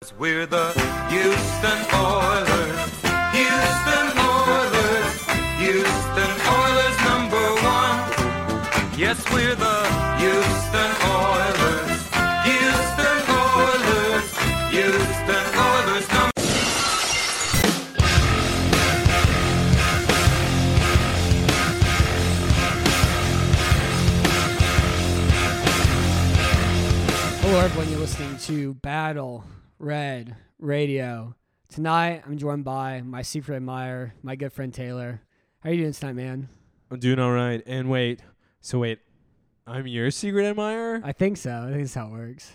We're the Houston Oilers. Houston Oilers. Houston Oilers #1. Yes, we're the Houston Oilers. Houston Oilers. Houston Oilers Hello, everyone. You're listening to Battle Red Radio. Tonight, I'm joined by my secret admirer, my good friend Taylor. How are you doing tonight, man? I'm doing all right. And wait, I'm your secret admirer? I think so. I think that's how it works.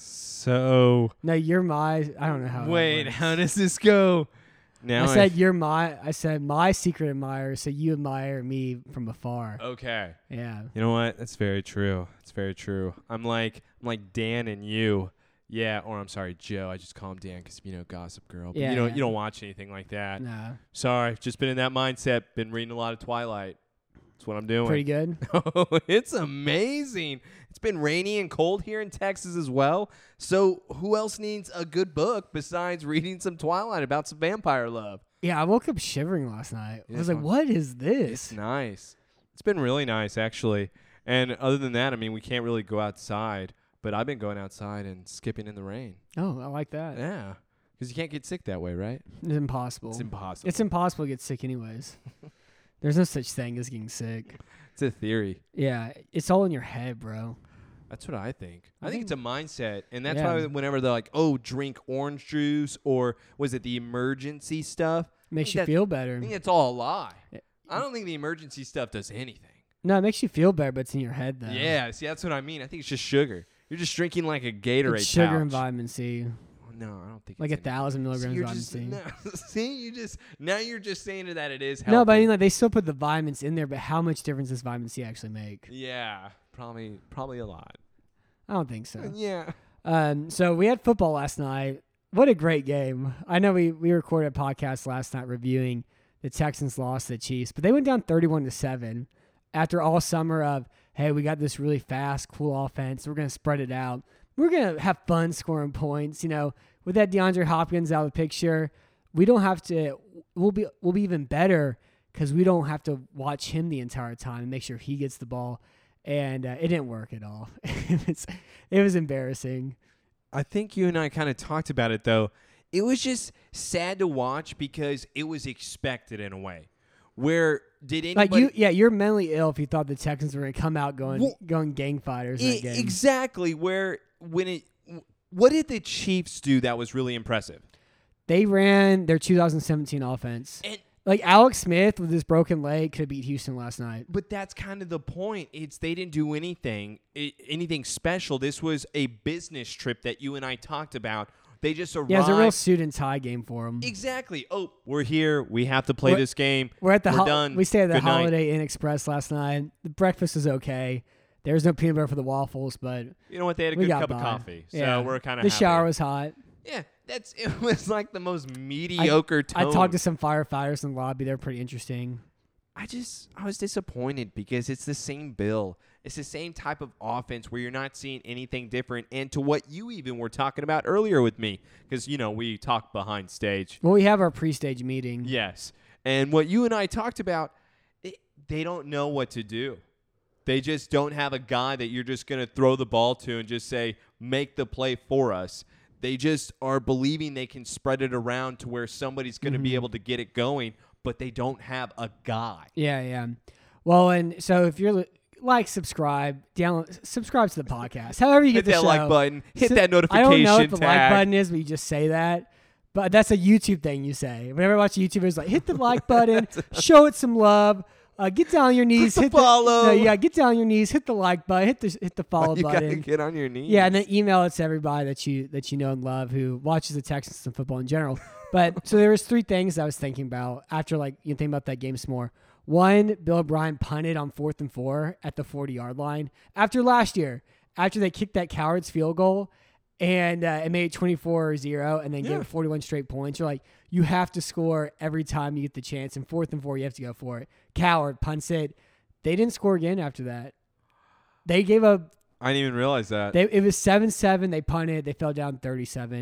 So No, you're my. I don't know how. wait, it works. how does this go? Now I said you're my. I said my secret admirer, so you admire me from afar. okay. Yeah. You know what? That's very true. It's very true. I'm like Dan and you. Yeah, or I'm sorry, Joe. I just call him Dan because Gossip Girl. But Yeah, you yeah. don't watch anything like that. No. Sorry, just been in that mindset. Been reading a lot of Twilight. That's what I'm doing. Pretty good. Oh, it's amazing. It's been rainy and cold here in Texas as well. So who else needs a good book besides reading some Twilight about some vampire love? Yeah, I woke up shivering last night. I Yeah, was like, it's "What is this?" It's nice. It's been really nice, actually. And other than that, I mean, we can't really go outside. But I've been going outside and skipping in the rain. Oh, I like that. Yeah. Because you can't get sick that way, right? It's impossible. It's impossible. It's impossible to get sick anyways. There's no such thing as getting sick. It's a theory. Yeah, it's all in your head, bro. That's what I think. I I think think- it's a mindset. And that's Yeah. why whenever they're like, oh, drink orange juice or was it the emergency stuff? Makes think you that- feel I better. think it's all a lie. Yeah. I don't think the emergency stuff does anything. No, it makes you feel better, but it's in your head, though. Yeah, see, that's what I mean. I think it's just sugar. You're just drinking like a Gatorade It's sugar pouch. and vitamin C. No, I don't think Like it's 1,000 milligrams of you're vitamin just, C. no, see, now you're just saying that it is healthy. No, but I mean, like, they still put the vitamins in there, but how much difference does vitamin C actually make? Yeah, probably a lot. I don't think so. Yeah. So we had football last night. What a great game. I know we recorded a podcast last night reviewing the Texans lost to the Chiefs, but they went down 31-7 after all summer of, hey, we got this really fast, cool offense. We're going to spread it out. We're going to have fun scoring points. With that DeAndre Hopkins out of the picture, we don't have to – we'll be even better because we don't have to watch him the entire time and make sure he gets the ball. And it didn't work at all. It was embarrassing. I think you and I kind of talked about it, though. It was just sad to watch because it was expected in a way. Where did anybody... You're mentally ill if you thought the Texans were going to come out going gang fighters in that game. Exactly. What did the Chiefs do that was really impressive? They ran their 2017 offense. And like Alex Smith with his broken leg could have beat Houston last night. But that's kind of the point. They didn't do anything special. This was a business trip that you and I talked about. They just arrived. Yeah, it was a real suit and tie game for them. Exactly. Oh, we're here. We have to play this game. We're done. We stayed at the Good night. Holiday Inn Express last night. The breakfast was okay. There was no peanut butter for the waffles, but You know what? They had a we good got cup by. of coffee. So Yeah. we're kind of The shower was hot. Yeah, it was like the most mediocre tone. I talked to some firefighters in the lobby. They're pretty interesting. I was disappointed because it's the same bill. It's the same type of offense where you're not seeing anything different. And to what you even were talking about earlier with me, because, we talked behind stage. Well, we have our pre-stage meeting. Yes. And what you and I talked about, they don't know what to do. They just don't have a guy that you're just going to throw the ball to and just say, make the play for us. They just are believing they can spread it around to where somebody's going to be able to get it going, but they don't have a guy. Yeah. Well, and so if you're subscribe to the podcast. However you get Hit the that show. like button. Hit So- that notification I don't know what the like tag. button is, but you just say that. But that's a YouTube thing you say. Whenever I watch YouTube, it's like, hit the like button, show it some love, get down on your knees, Click the follow. Get down on your knees, hit the like button, hit the follow You gotta button. get on your knees. Yeah, and then email it to everybody that you know and love who watches the Texans and football in general. But so there was three things I was thinking about after you think about that game some more. One, Bill O'Brien punted on 4th and 4 at the 40-yard line after last year, after they kicked that coward's field goal and it made it 24-0 and then gave it 41 straight points. You're like, you have to score every time you get the chance. And 4th and 4, you have to go for it. Coward punts it. They didn't score again after that. They gave up. I didn't even realize that. It was 7-7. They punted. They fell down 37.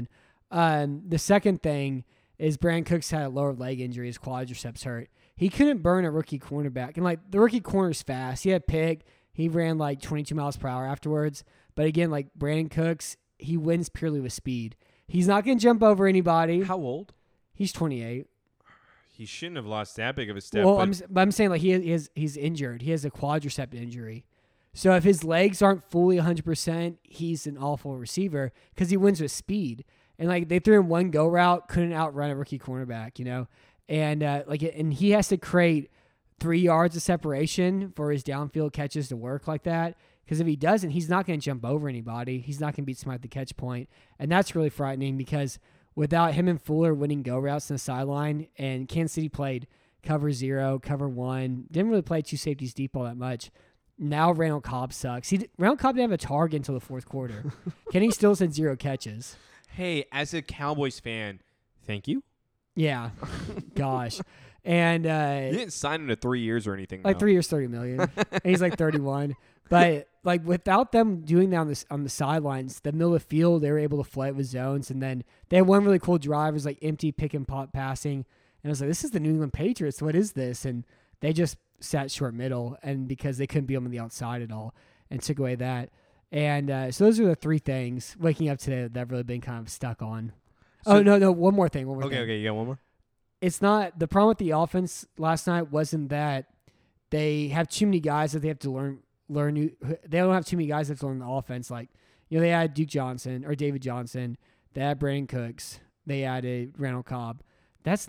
The second thing is Brandon Cooks had a lower leg injury. His quadriceps hurt. He couldn't burn a rookie cornerback. And, like, the rookie corner's fast. He had pick. He ran, like, 22 miles per hour afterwards. But, again, like, Brandon Cooks, he wins purely with speed. He's not going to jump over anybody. How old? He's 28. He shouldn't have lost that big of a step. Well, but I'm saying, like, he's injured. He has a quadricep injury. So if his legs aren't fully 100%, he's an awful receiver because he wins with speed. And, like, they threw him one go route, couldn't outrun a rookie cornerback, you know? And, and he has to create 3 yards of separation for his downfield catches to work like that. Because if he doesn't, he's not going to jump over anybody. He's not going to beat somebody at the catch point. And that's really frightening because without him and Fuller winning go routes on the sideline, and Kansas City played cover 0, cover 1, didn't really play two safeties deep all that much. Now Randall Cobb sucks. Randall Cobb didn't have a target until the fourth quarter. Kenny Stills had 0 catches. Hey, as a Cowboys fan, thank you. Yeah. Gosh. And you didn't sign him to 3 years or anything. like though. 3 years, $30 million. And he's like 31. But like without them doing that on the sidelines, the middle of the field, they were able to flood with zones. And then they had one really cool drive. It was like empty pick and pop passing. And I was like, this is the New England Patriots. What is this? And they just sat short middle, and because they couldn't be on the outside at all, and took away that. And so those are the 3 things waking up today that I've really been kind of stuck on. So- no, one more thing. Okay, you got one more? It's not the problem with the offense last night wasn't that they have too many guys that they have to learn new. They don't have too many guys that have to learn the offense. Like, you know, they had David Johnson, they had Brandon Cooks, they added Randall Cobb. That's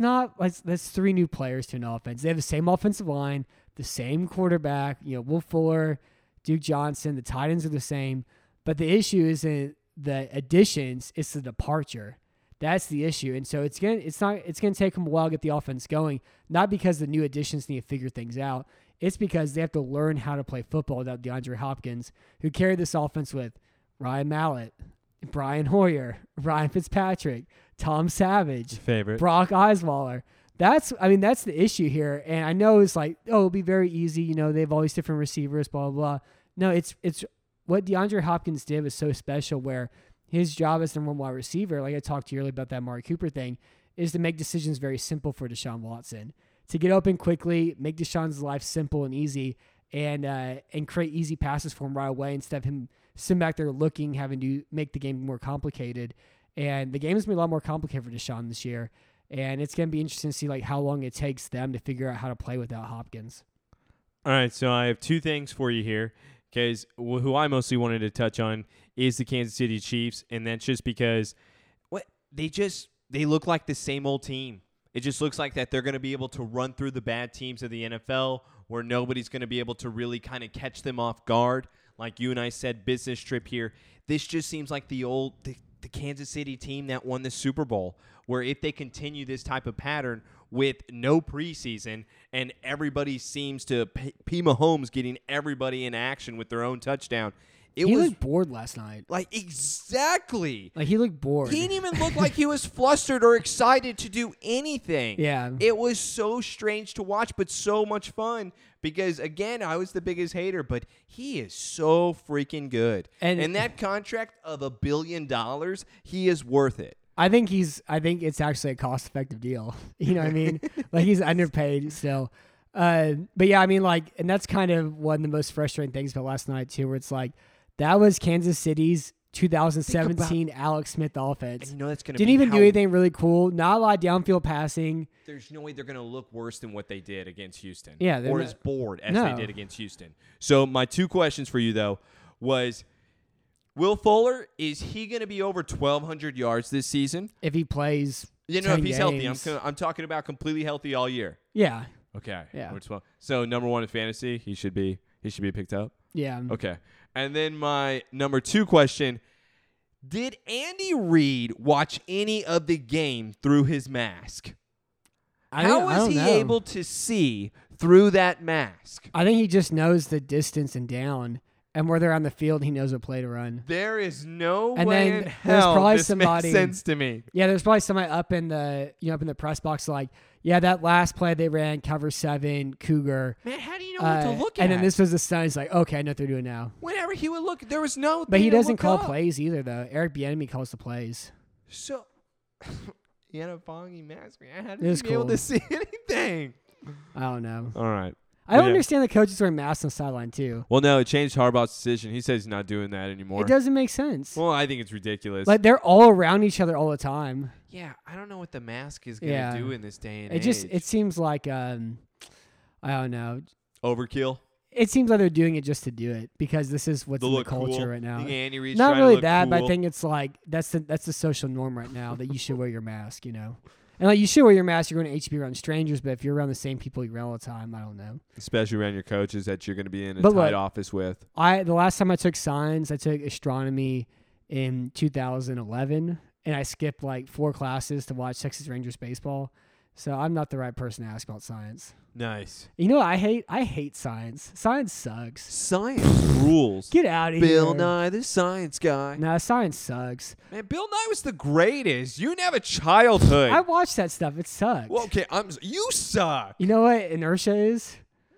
3 new players to an offense. They have the same offensive line, the same quarterback, you know, Will Fuller, Duke Johnson, the tight ends are the same. But the issue isn't the additions, it's the departure. That's the issue. And so it's gonna take them a while to get the offense going, not because the new additions need to figure things out. It's because they have to learn how to play football without DeAndre Hopkins, who carried this offense with Ryan Mallett, Brian Hoyer, Ryan Fitzpatrick, Tom Savage, Favorite. Brock Osweiler. That's the issue here. And I know it's like, oh, it'll be very easy. You know, they have all these different receivers, blah, blah, blah. No, it's what DeAndre Hopkins did was so special where his job as number 1 wide receiver, like I talked to you earlier about that Amari Cooper thing, is to make decisions very simple for Deshaun Watson. To get open quickly, make Deshaun's life simple and easy, and create easy passes for him right away instead of him sitting back there looking, having to make the game more complicated. And the game is going to be a lot more complicated for Deshaun this year. And it's going to be interesting to see like how long it takes them to figure out how to play without Hopkins. All right, so I have 2 things for you here, because who I mostly wanted to touch on is the Kansas City Chiefs, and that's just because they look like the same old team. It just looks like that they're going to be able to run through the bad teams of the NFL where nobody's going to be able to really kind of catch them off guard. Like you and I said, business trip here. This just seems like the Kansas City team that won the Super Bowl, where if they continue this type of pattern with no preseason and everybody seems to P. Mahomes getting everybody in action with their own touchdown. He looked bored last night. Like, exactly. Like, he looked bored. He didn't even look like he was flustered or excited to do anything. Yeah. It was so strange to watch, but so much fun because, again, I was the biggest hater, but he is so freaking good. And that contract of $1 billion, he is worth it. I think it's actually a cost-effective deal. You know what I mean? Like, he's underpaid still. But, yeah, I mean, like, and that's kind of one of the most frustrating things about last night, too, where it's like, that was Kansas City's 2017 Alex Smith offense. And you know that's going to Didn't even do anything really cool. Not a lot of downfield passing. There's no way they're going to look worse than what they did against Houston. Yeah. Or as bored as they did against Houston. So my 2 questions for you, though, was Will Fuller, is he going to be over 1,200 yards this season? If he plays if 10 he's games. healthy. I'm talking about completely healthy all year. Yeah. Okay. Yeah. So number 1 in fantasy, he should be picked up? Yeah. Okay. And then my number 2 question, did Andy Reid watch any of the game through his mask? How was he able to see through that mask? I think he just knows the distance and down, and where they're on the field, he knows what play to run. There is no and way then in there's hell probably this somebody, makes sense to me. Yeah, there's probably somebody up in the press box like, yeah, that last play they ran cover 7 Cougar. Man, how do you know what to look at? And then this was the sun. He's like, okay, I know what they're doing now. Whenever he would look, there was no. But he doesn't call plays either, though. Eric Bieniemy calls the plays. So He had a foggy mask. Man. How It did was he be able cool. to see anything? I don't know. All right. I don't Yeah. understand the coaches wearing masks on the sideline too. Well, no, it changed Harbaugh's decision. He says he's not doing that anymore. It doesn't make sense. Well, I think it's ridiculous. Like they're all around each other all the time. yeah, I don't know what the mask is going to Yeah. do in this day and It age. just seems like I don't know. Overkill. It seems like they're doing it just to do it because this is what's To in the look culture cool. right now. Think Andy Reid's Not trying to really look that, but I cool. think it's like that's the social norm right now that you should wear your mask, you know. And like you should wear your mask. You're going to HB around strangers, but if you're around the same people you around all the time, I don't know. Especially around your coaches that you're going to be in a But tight look, office with. The last time I took science, I took astronomy in 2011, and I skipped like 4 classes to watch Texas Rangers baseball. So I'm not the right person to ask about science. Nice. You know what I hate? I hate science. Science sucks. Science rules. Get out of Bill here. Nye, the science guy. Nah, science sucks. Man, Bill Nye was the greatest. You didn't have a childhood. I watched that stuff. It sucks. well, okay, you suck. You know what inertia is?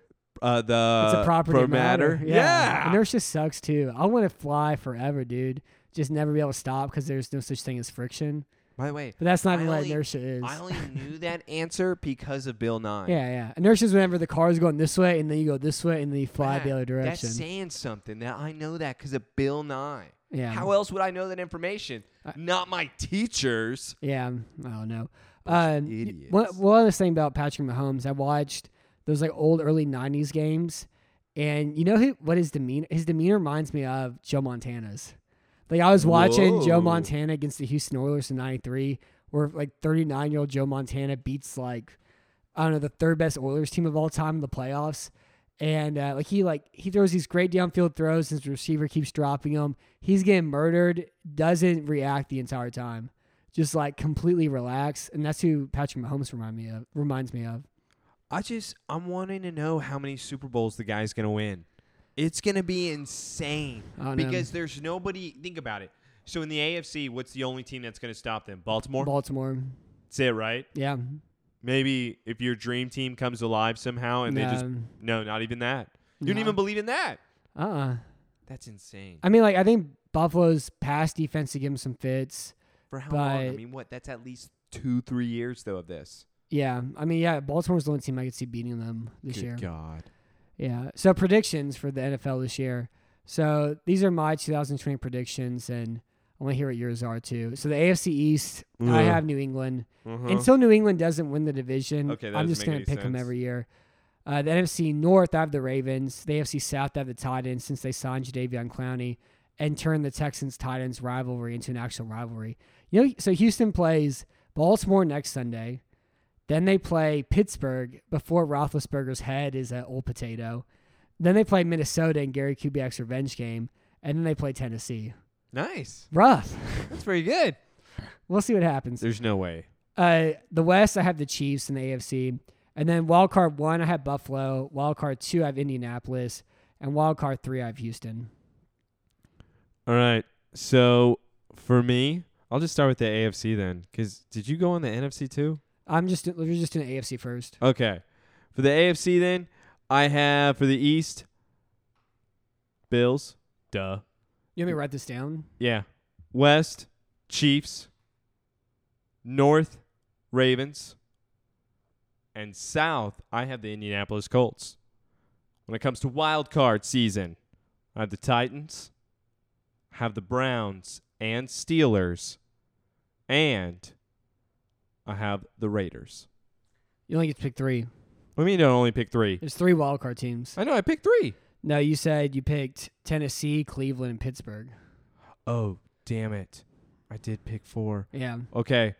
The It's a property of matter. Yeah. Inertia sucks too. I want to fly forever, dude. Just never be able to stop because there's no such thing as friction. By the way, But that's not I what only- inertia is. I only knew that answer because of Bill Nye. Yeah. Inertia is whenever the car is going this way and then you go this way and then you fly the other direction. That's saying something. That I know that because of Bill Nye. Yeah. How else would I know that information? Not my teachers. Yeah, I don't know. idiots. One other thing about Patrick Mahomes, I watched those like old early '90s games, and you know what his demeanor? His demeanor reminds me of Joe Montana's. Like I was watching Joe Whoa. Montana against the Houston Oilers in '93, where like 39-year-old Joe Montana beats like I don't know the third best Oilers team of all time in the playoffs. And he throws these great downfield throws. His receiver keeps dropping them. He's getting murdered. Doesn't react the entire time. Just like completely relaxed. And that's who Patrick Mahomes reminds me of. I'm wanting to know how many Super Bowls the guy's gonna win. It's gonna be insane I don't know. because there's nobody. Think about it. So in the AFC, what's the only team that's gonna stop them? Baltimore. Baltimore. That's it, right? Yeah. Maybe if your dream team comes alive somehow and they just not even that. You don't No. even believe in that. Uh-uh. That's insane. I mean, like, I think Buffalo's pass defense to give him some fits. For how long? I but- mean, what? That's at least 2-3 years though of this. Yeah. I mean, yeah, Baltimore's the only team I could see beating them this year. Good God. Yeah. So predictions for the NFL this year. So these are my 2020 predictions, and I want to hear what yours are too. So the AFC East, I have New England. Until New England doesn't win the division, Okay, that I'm doesn't just make going any to pick them sense. every year. The NFC North, I have the Ravens. The AFC South, I have the Titans since they signed Jadeveon Clowney and turned the Texans-Titans rivalry into an actual rivalry. You know, so Houston plays Baltimore next Sunday. Then they play Pittsburgh before Roethlisberger's head is an old potato. Then they play Minnesota in Gary Kubiak's revenge game. And then they play Tennessee. Nice. Rough. That's very good. We'll see what happens. There's no way. The West, I have the Chiefs in the AFC. And then wild card 1, I have Buffalo. Wild card 2, I have Indianapolis. And wild card 3, I have Houston. All right. So for me, I'll just start with the AFC then. Because did you go on the NFC too? We're just doing the AFC first. Okay. For the AFC then, I have for the East, Bills. Duh. You want me to write this down? Yeah. West, Chiefs. North, Ravens. And South, I have the Indianapolis Colts. When it comes to wild card season, I have the Titans, have the Browns and Steelers, and I have the Raiders. You only get to pick 3. What do you mean I don't only pick 3? There's 3 wild card teams. I know, I picked 3. No, you said you picked Tennessee, Cleveland, and Pittsburgh. Oh, damn it. I did pick 4. Yeah. Okay.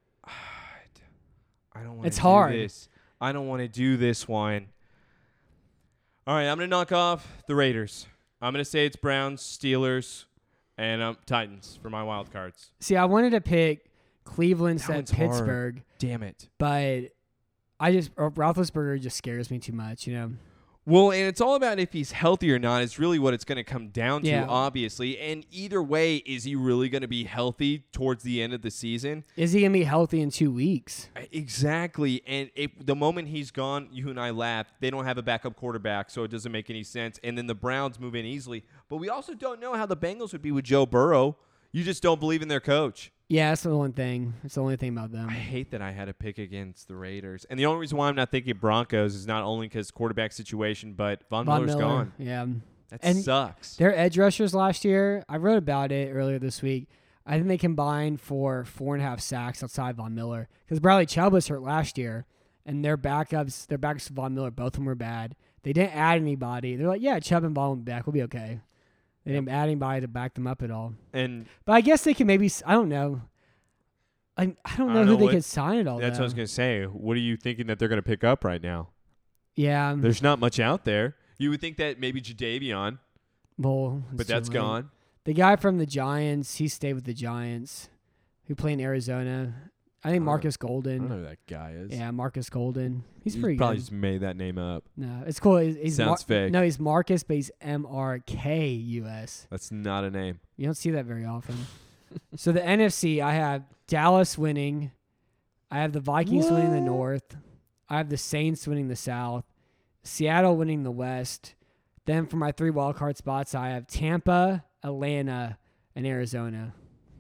I don't want It's to hard. do this. I don't want to do this one. All right, I'm going to knock off the Raiders. I'm going to say it's Browns, Steelers, and Titans for my wild cards. See, I wanted to pick Cleveland That instead of one's hard. Pittsburgh, Damn it. but Roethlisberger just scares me too much, you know. Well, and it's all about if he's healthy or not. It's really what it's going to come down to, Yeah. obviously. And either way, is he really going to be healthy towards the end of the season? Is he going to be healthy in 2 weeks? Exactly. And the moment he's gone, you and I laughed, they don't have a backup quarterback, so it doesn't make any sense. And then the Browns move in easily. But we also don't know how the Bengals would be with Joe Burrow. You just don't believe in their coach. Yeah, that's the one thing. It's the only thing about them. I hate that I had to pick against the Raiders. And the only reason why I'm not thinking Broncos is not only because quarterback situation, but Von Miller's Miller, gone. yeah. That And sucks. Their edge rushers last year, I wrote about it earlier this week. I think they combined for 4.5 sacks outside Von Miller because Bradley Chubb was hurt last year, and their backups to Von Miller, both of them were bad. They didn't add anybody. They're like, yeah, Chubb and Von will be back. We'll be okay. They didn't add anybody to back them up at all. But I guess they can maybe. I don't know. I don't know who they could sign at all. That's what I was going to say. What are you thinking that they're going to pick up right now? Yeah. There's not much out there. You would think that maybe Jadeveon, but that's gone. The guy from the Giants, he stayed with the Giants, who played in Arizona. I think Marcus Golden. I don't know who that guy is. Yeah, Marcus Golden. He's pretty probably good. just made that name up. No, it's cool. He's Sounds fake. No, he's Marcus, but he's Markus. That's not a name. You don't see that very often. So the NFC, I have Dallas winning. I have the Vikings winning the North. I have the Saints winning the South. Seattle winning the West. Then for my 3 wildcard spots, I have Tampa, Atlanta, and Arizona.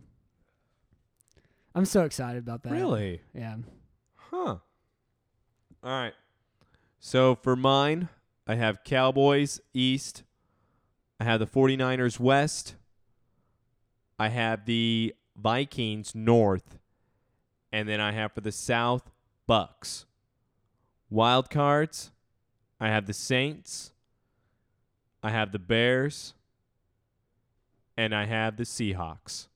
I'm so excited about that. Really? Yeah. Huh. All right. So for mine, I have Cowboys East. I have the 49ers West. I have the Vikings North. And then I have for the South, Bucks. Wild cards, I have the Saints. I have the Bears. And I have the Seahawks.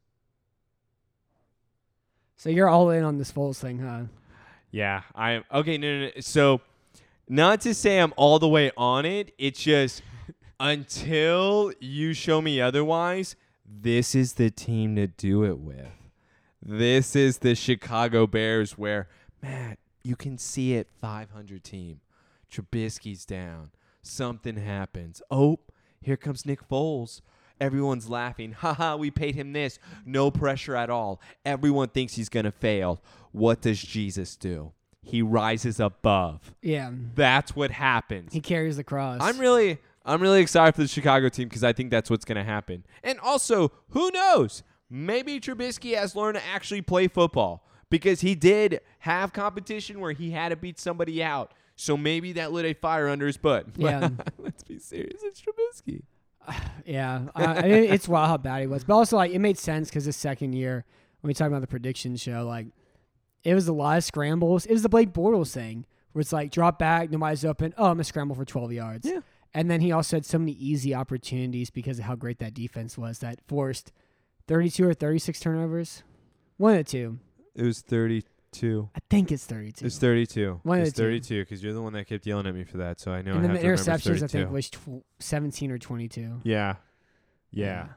So you're all in on this Foles thing, huh? Yeah, I am. Okay, no. So, not to say I'm all the way on it. It's just until you show me otherwise, this is the team to do it with. This is the Chicago Bears where, Matt, you can see it, 500 team. Trubisky's down. Something happens. Oh, here comes Nick Foles. Everyone's laughing. Haha, we paid him this. No pressure at all. Everyone thinks he's going to fail. What does Jesus do? He rises above. Yeah. That's what happens. He carries the cross. I'm really excited for the Chicago team because I think that's what's going to happen. And also, who knows? Maybe Trubisky has learned to actually play football because he did have competition where he had to beat somebody out. So maybe that lit a fire under his butt. Yeah. Let's be serious. It's Trubisky. Yeah, it's wild how bad he was. But also, like, it made sense because the second year, when we talk about the prediction show, like, it was a lot of scrambles. It was the Blake Bortles thing where it's like, drop back, nobody's open. Oh, I'm going to scramble for 12 yards. Yeah. And then he also had so many easy opportunities because of how great that defense was that forced 32 or 36 turnovers. One of the two. It was 32. I think it's 32. It's 32. One of it's the two. 32 because you're the one that kept yelling at me for that, so I know And I then have the to remember it's interceptions, I 32. think, was 17 or 22. Yeah. Yeah.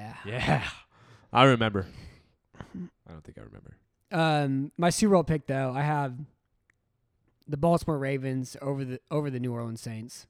I remember. I don't think I remember. My Super Bowl pick, though, I have the Baltimore Ravens over the New Orleans Saints.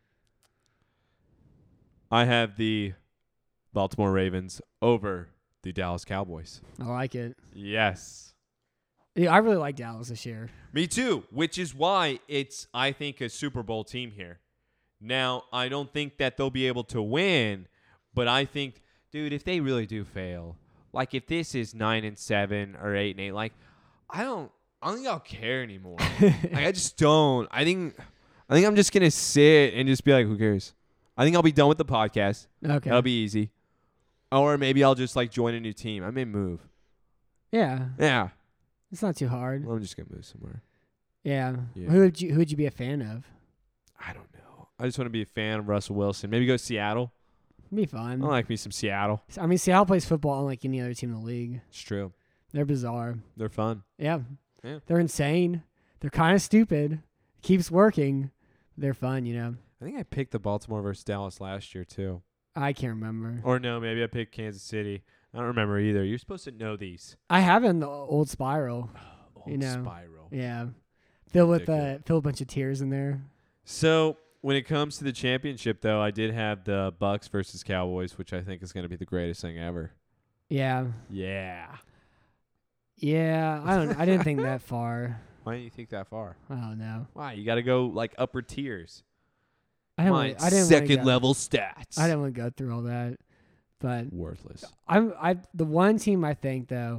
I have the Baltimore Ravens over the Dallas Cowboys. I like it. Yes. Yeah, I really like Dallas this year. Me too, which is why it's, I think, a Super Bowl team here. Now, I don't think that they'll be able to win, but I think, dude, if they really do fail, like if this is 9-7 or 8-8, like I don't think I'll care anymore. Like I just don't. I think I'm just gonna sit and just be like, who cares? I think I'll be done with the podcast. Okay. That'll be easy. Or maybe I'll just like join a new team. I may move. Yeah. Yeah. It's not too hard. Well, I'm just gonna move somewhere. Yeah. Yeah. Who would you be a fan of? I don't know. I just want to be a fan of Russell Wilson. Maybe go to Seattle. It'd be fun. I like me some Seattle. I mean, Seattle plays football unlike any other team in the league. It's true. They're bizarre. They're fun. Yeah. Yeah. They're insane. They're kind of stupid. Keeps working. They're fun, you know. I think I picked the Baltimore versus Dallas last year too. I can't remember. Or no, maybe I picked Kansas City. I don't remember either. You're supposed to know these. I have it in the old spiral. Old know. spiral. Yeah. Fill Ridiculous. a bunch of tears in there. So when it comes to the championship, though, I did have the Bucks versus Cowboys, which I think is going to be the greatest thing ever. Yeah. Yeah. Yeah. I didn't think that far. Why didn't you think that far? I don't know. Why? You got to go like upper tiers. I didn't wanna second go- level stats. I didn't want to go through all that. But Worthless. the one team I think though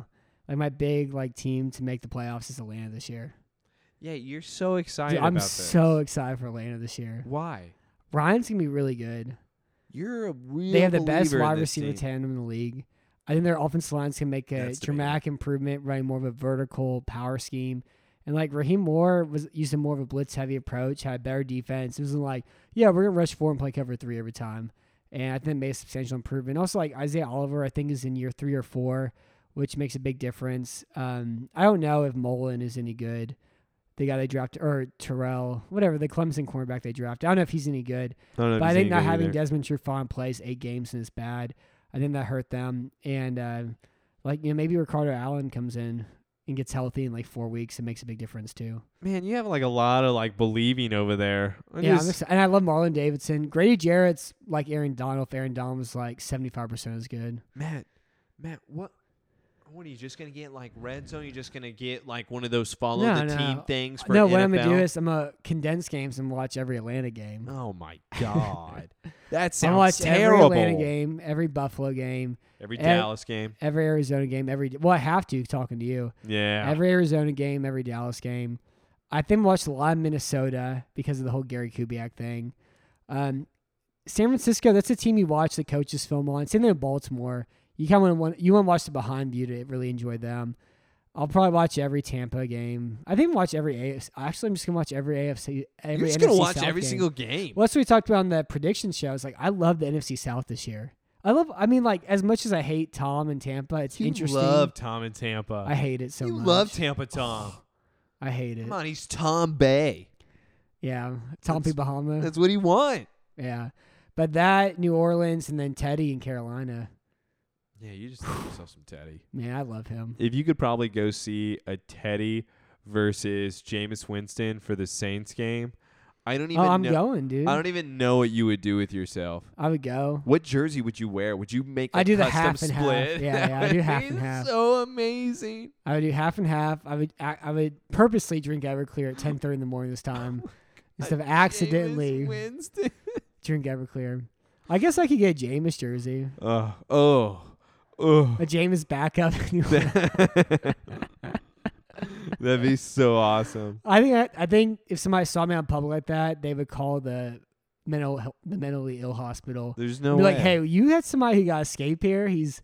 Like my big team to make the playoffs is Atlanta this year. Yeah, you're so excited Dude, I'm about this. so excited for Atlanta this year. Why? Ryan's gonna be really good. You're a real They have the best believer in wide this receiver team. tandem in the league. I think their offensive line's can make a That's debatable. dramatic improvement, running more of a vertical power scheme. And Raheem Moore was using more of a blitz heavy approach, had better defense. It wasn't we're gonna rush 4 and play cover 3 every time. And I think it made a substantial improvement. Also, Isaiah Oliver, I think, is in year 3 or 4, which makes a big difference. I don't know if Mullen is any good. The guy they drafted, or Terrell, whatever, the Clemson cornerback they drafted. I don't know if he's any good. But I think not having Desmond Trufant plays 8 games and is bad. I think that hurt them. And maybe Ricardo Allen comes in and gets healthy in 4 weeks and makes a big difference too. Man, you have a lot of believing over there. And I love Marlon Davidson. Grady Jarrett's like Aaron Donald. If Aaron Donald was 75% as good. Matt, what are you just gonna get red zone? You're just gonna get one of those follow the team things for No, NFL? what I'm gonna do is I'm gonna condense games and watch every Atlanta game. Oh my God, that I'll sounds watch terrible. every Atlanta game, every Buffalo game, Every Dallas game. every Arizona game, I have to talking to you. Yeah. Every Arizona game, every Dallas game. I think I watched a lot of Minnesota because of the whole Gary Kubiak thing. San Francisco, that's a team you watch the coaches film on. Same thing with Baltimore. You kind of want to watch the behind view to really enjoy them. I'll probably watch every Tampa game. I think watch every AFC. Actually, I'm just gonna watch every AFC. You're just NFC gonna watch South every game. single game. Well, that's what we talked about on the prediction shows. I love the NFC South this year. As much as I hate Tom and Tampa, it's You interesting. love Tom and Tampa. I hate it so You much. love Tampa Tom. I hate it. Come on, he's Tom Bay. Yeah, Tom P. Bahama. That's what he want. Yeah, but that New Orleans and then Teddy in Carolina. Yeah, you just have yourself some Teddy. Man, I love him. If you could probably go see a Teddy versus Jameis Winston for the Saints game, I don't even I'm know. going, dude. I don't even know what you would do with yourself. I would go. What jersey would you wear? Would you make a I do the custom half and split? half. Yeah, I do half and It's half. so amazing. I would do half and half. I would purposely drink Everclear at 10:30 in the morning this time instead of accidentally Jameis Winston. drink Everclear. I guess I could get a Jameis jersey. Oh. A Jameis backup. That'd be so awesome. I think if somebody saw me on public like that, they would call the mentally ill hospital. There's no Be way. like, hey, you had somebody who got escape here. He's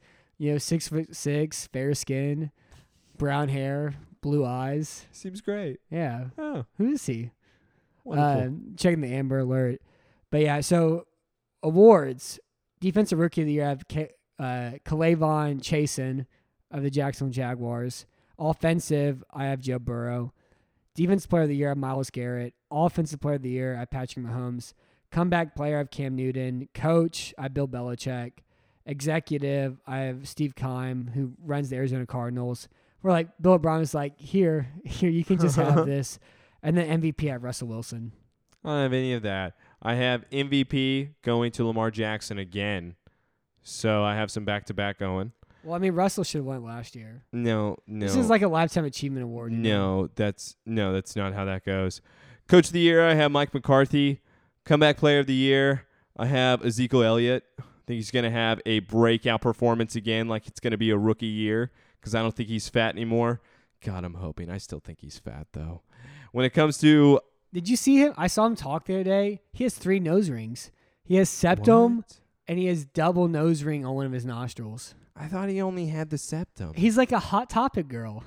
6'6", fair skin, brown hair, blue eyes. Seems great. Yeah, Oh, who is he? wonderful. Checking the Amber Alert. But yeah, so awards. Defensive Rookie of the Year, I have Kalavon Chasen of the Jacksonville Jaguars. Offensive, I have Joe Burrow. Defensive Player of the Year, I have Myles Garrett. Offensive Player of the Year, I have Patrick Mahomes. Comeback Player, I have Cam Newton. Coach, I have Bill Belichick. Executive, I have Steve Keim, who runs the Arizona Cardinals. We're Bill O'Brien is here, you can just have this. And then MVP, I have Russell Wilson. I don't have any of that. I have MVP going to Lamar Jackson again. So I have some back-to-back going. Well, Russell should have won last year. No. This is like a lifetime achievement award. That's not how that goes. Coach of the Year, I have Mike McCarthy. Comeback Player of the Year, I have Ezekiel Elliott. I think he's going to have a breakout performance again, like it's going to be a rookie year, because I don't think he's fat anymore. God, I'm hoping. I still think he's fat, though. When it comes to... Did you see him? I saw him talk the other day. He has 3 nose rings. He has septum, What? and he has double nose ring on one of his nostrils. I thought he only had the septum. He's like a Hot Topic girl.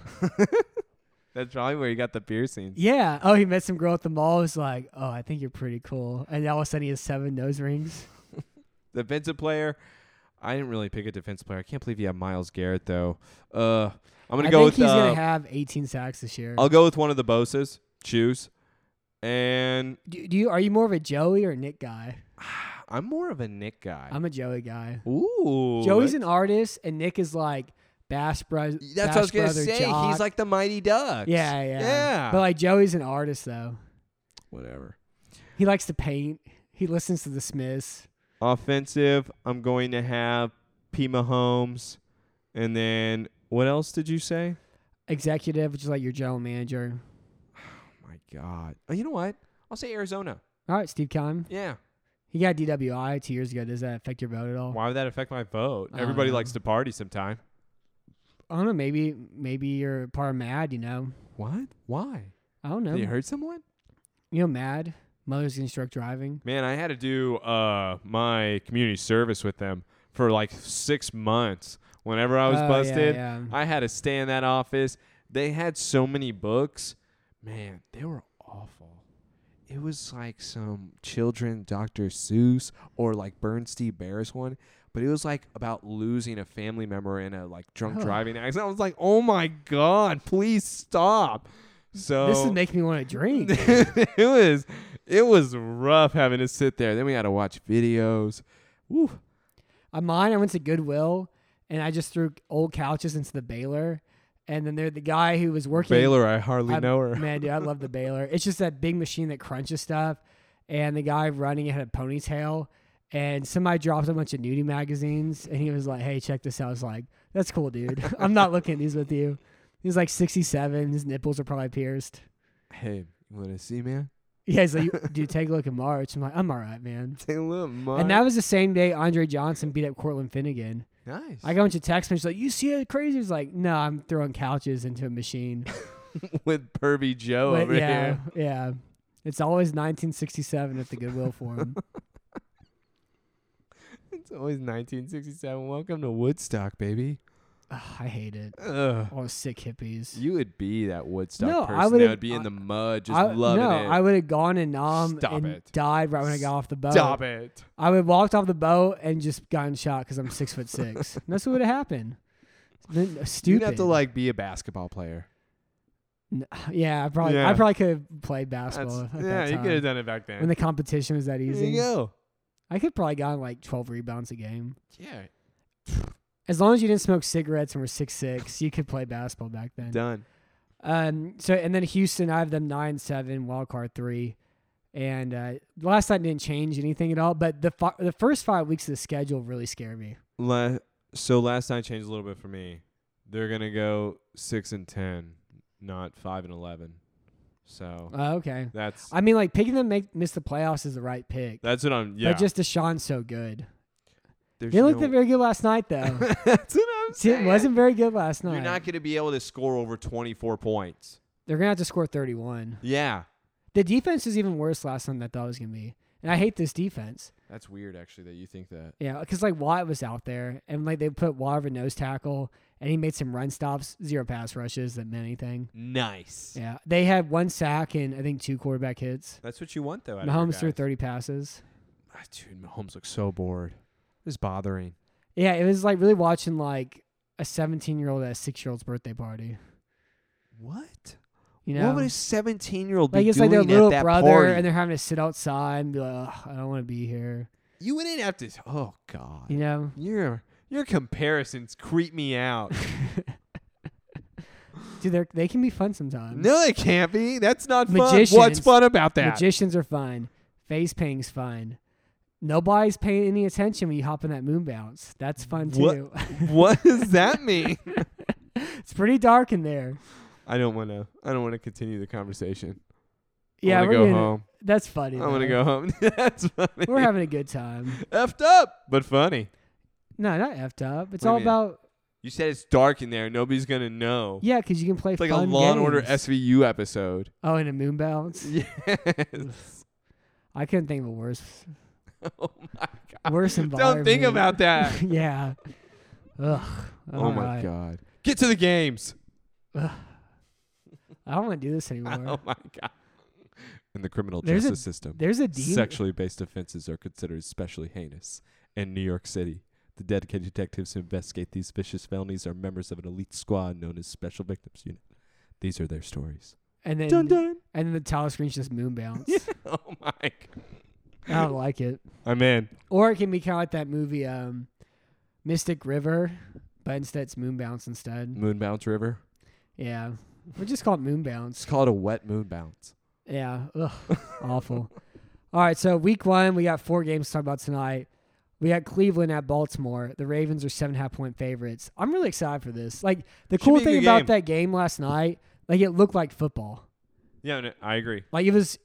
That's probably where he got the piercings. Yeah. Oh, he met some girl at the mall. Was like, oh, I think you're pretty cool. And all of a sudden, he has 7 nose rings. Defensive player, I didn't really pick a defensive player. I can't believe you have Myles Garrett, though. I'm going to go with... I think he's going to have 18 sacks this year. I'll go with one of the Bosa's. Choose. And Are you more of a Joey or Nick guy? I'm more of a Nick guy. I'm a Joey guy. Ooh. Joey's an artist, and Nick is like Bass Brothers. That's what I was going to say. Jock. He's like the Mighty Ducks. Yeah. But Joey's an artist, though. Whatever. He likes to paint. He listens to the Smiths. Offensive, I'm going to have P. Mahomes. And then, what else did you say? Executive, which is like your general manager. Oh, my God. Oh, you know what? I'll say Arizona. All right, Steve Keim. Yeah. He got DWI 2 years ago. Does that affect your vote at all? Why would that affect my vote? I don't Everybody know. likes to party sometime. I don't know. Maybe you're part of MAD. You know. What? Why? I don't know. Did you hurt someone? You know, MAD, Mothers Against Drunk Driving. Man, I had to do my community service with them for like 6 months. Whenever I was busted, yeah. I had to stay in that office. They had so many books. Man, they were awful. It was like some children Dr. Seuss or like Bernstein Bears one. But it was like about losing a family member in a like drunk driving accident. I was like, oh my God, please stop. So This is making me want to drink. it was rough having to sit there. Then we had to watch videos. Woo. On mine, I went to Goodwill and I just threw old couches into the baler. And then the guy who was working. Baylor, I hardly know her. Man, dude, I love the baler. It's just that big machine that crunches stuff. And the guy running it had a ponytail. And somebody dropped a bunch of nudie magazines. And he was like, hey, check this out. I was like, that's cool, dude. I'm not looking at these with you. He's like 67. His nipples are probably pierced. Hey, you want to see, man? Yeah, he's like, dude, take a look at March. I'm like, I'm all right, man. Take a look, March. And that was the same day Andre Johnson beat up Cortland Finnegan. Nice. I got a bunch of text messages like, you see it crazy? He's like, no, I'm throwing couches into a machine. With Pervy Joe But over here. Yeah. It's always 1967 at the Goodwill Forum. It's always 1967. Welcome to Woodstock, baby. Ugh, I hate it. Ugh. All sick hippies. You would be that Woodstock No, person I that would've- would be in the mud just loving it. I would have gone and nom Stop and it. died right when I got off the boat. Stop it. I would have walked off the boat and just gotten shot because I'm 6'6". That's what would have happened. It's been stupid. You'd have to like be a basketball player. Yeah, I Yeah. probably could have played basketball. At Yeah, that you time. could have done it back then. When the competition was that There easy. you go. I could probably gotten like 12 rebounds a game. Yeah. As long as you didn't smoke cigarettes and were 6'6", you could play basketball back then. Done. So and then Houston, I have them 9-7, wild card 3, and last night didn't change anything at all. But the first 5 weeks of the schedule really scared me. So last night changed a little bit for me. They're gonna go 6-10, not 5-11. So Okay. that's I mean, like picking them miss the playoffs is the right pick. what I'm. Yeah. But just Deshaun's so good. There's They looked no- very good last night, though. That's what I'm See, saying. it wasn't very good last night. You're not going to be able to score over 24 points. They're gonna have to score 31. Yeah. The defense was even worse last time than I thought it was gonna be, and I hate this defense. That's weird, actually, that you think that. Yeah, because like Watt was out there, and like they put Watt over nose tackle, and he made some run stops, 0 pass rushes that meant anything. Nice. Yeah, they had 1 sack and I think 2 quarterback hits. That's what you want, though. Mahomes threw 30 passes. Dude, Mahomes looks so bored. It's bothering. Yeah, it was like really watching like a 17-year-old at a 6-year-old's birthday party. What? You know, What would a 17-year-old be like it's doing like their little at that brother, party? and they're having to sit outside and be like, "Ugh, I don't want to be here." You wouldn't have to. Oh, God. You know, Your comparisons creep me out. dude, they can be fun sometimes. No, they can't be. That's not fun. Magicians- What's fun about that? Magicians are fine. Face painting's fine. Nobody's paying any attention when you hop in that moon bounce. That's fun too. What does that mean? It's pretty dark in there. I don't want to continue the conversation. Yeah, I we're want to go gonna- home. That's funny. I want to though. go home. That's funny. We're having a good time. Effed up, but funny. No, not effed up. It's What do all you mean? about You said it's dark in there. Nobody's gonna know. yeah, because you can play It's like a fun Law and Order games. SVU episode. Oh, and a moon bounce. Yes. I couldn't think of a worse Oh my God. worse environment. Don't think about that. Yeah. Ugh. Oh my God. Get to the games. Ugh. I don't want to do this Oh anymore. my God. In the criminal There's a- justice system, There's a demon. sexually based offenses are considered especially heinous. In New York City, the dedicated detectives who investigate these vicious felonies are members of an elite squad known as Special Victims Unit. These are their stories. And then Dun dun. and then the title screen's just moon bounce. Oh my God. I don't like it. I'm in. Or it can be kind of like that movie Mystic River, but instead it's moon bounce instead. Moon Bounce River. Yeah. We just call it moon It's bounce. called a wet moon bounce. Yeah. Ugh. Awful. All right, so week 1, we got 4 games to talk about tonight. We got Cleveland at Baltimore. The Ravens are 7.5-point favorites. I'm really excited for this. Like the Should cool be a thing good about game. that game last night, like it looked like football. Yeah, no, I agree. Like it was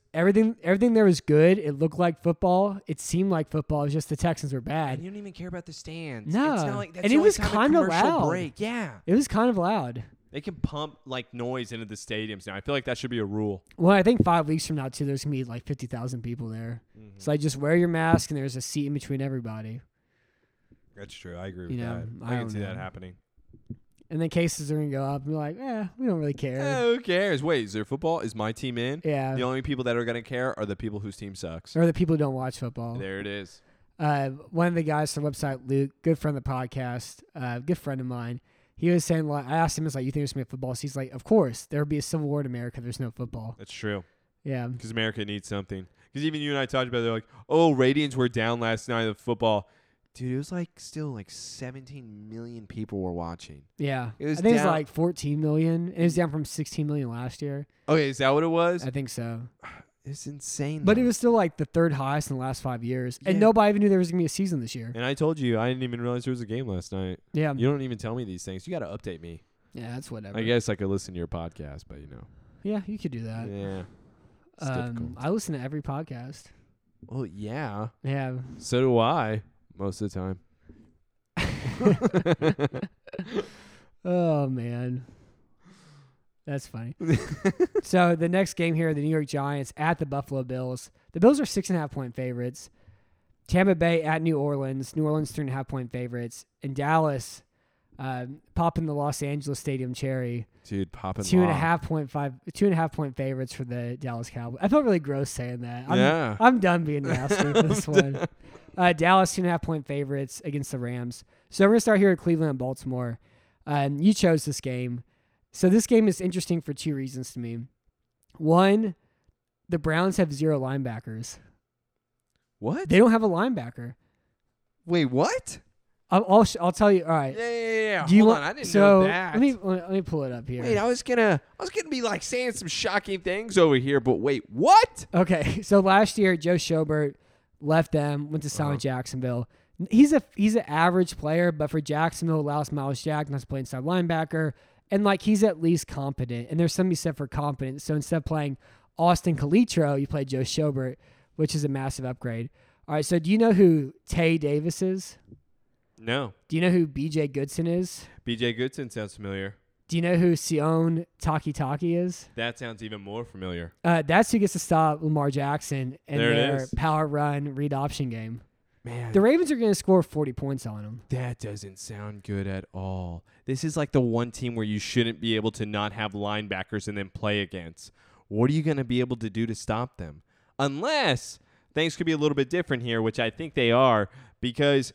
everything there was good. It looked like football. It seemed like football. It was just the Texans were bad. And you don't even care about the stands. No. It's not like that's And the it only was time a kinda commercial loud. break. Yeah. It was kind of loud. They can pump like noise into the stadiums now. I feel like that should be a rule. Well, I think 5 weeks from now, too, there's going to be like 50,000 people there. So just wear your mask and there's a seat in between everybody. That's true. I agree with You know, that. I I can don't see that know. happening. And then cases are going to go up and be like, we don't really care. Who cares? Wait, is there football? Is my team in? Yeah. The only people that are going to care are the people whose team sucks. Or the people who don't watch football. There it is. One of the guys from the website, Luke, good friend of the podcast, good friend of mine, he was saying, like, I asked him, you think there's going to be football? So he's like, of course, there would be a civil war in America. There's no football. That's true. Yeah. Because America needs something. Because even you and I talked about it. They're like, oh, ratings were down last night of football. Dude, it was like still like 17 million people were watching. Yeah. It was I think down- it's like 14 million. It was down from 16 million last year. Okay, is that what it was? I think so. It's insane. But though. it was still like the third highest in the last 5 years. And Yeah. nobody even knew there was going to be a season this year. And I told you, I didn't even realize there was a game last night. Yeah. You don't even tell me these things. You got to update me. Yeah, that's whatever. I guess I could listen to your podcast, but Yeah, you could do that. yeah. It's difficult. I listen to every podcast. Well, yeah. Yeah. So do I most of the time. Oh, man. That's funny. So the next game here, the New York Giants at the Buffalo Bills. The Bills are 6.5-point favorites. Tampa Bay at New Orleans. New Orleans 3.5-point favorites. And Dallas popping the Los Angeles Stadium cherry. Dude, popping 2.5-point favorites for the Dallas Cowboys. I felt really gross saying that. Yeah. I'm done being nasty for this one. Dallas 2.5-point favorites against the Rams. So we're gonna start here at Cleveland and Baltimore. You chose this game. So this game is interesting for two reasons to me. One, the Browns have 0 linebackers. What? They don't have a linebacker. Wait, what? I'll tell you. All right. Yeah. Do you Hold want? on, I didn't so know that. let me pull it up here. Wait, I was gonna be like saying some shocking things over here, but wait, what? Okay, so last year Joe Schobert left them, went to sign with Jacksonville. He's an average player, but for Jacksonville allows Miles Jack not to play inside linebacker, and like he's at least competent. And there's something said for competent. So instead of playing Austin Calitro, you play Joe Schobert, which is a massive upgrade. All right, so do you know who Tay Davis is? No. Do you know who B.J. Goodson is? B.J. Goodson sounds familiar. Do you know who Sion Takitaki is? That sounds even more familiar. That's who gets to stop Lamar Jackson in There it their is. power run read option game. Man, The Ravens are going to score 40 points on them. that doesn't sound good at all. This is like the one team where you shouldn't be able to not have linebackers and then play against. What are you going to be able to do to stop them? Unless things could be a little bit different here, which I think they are, because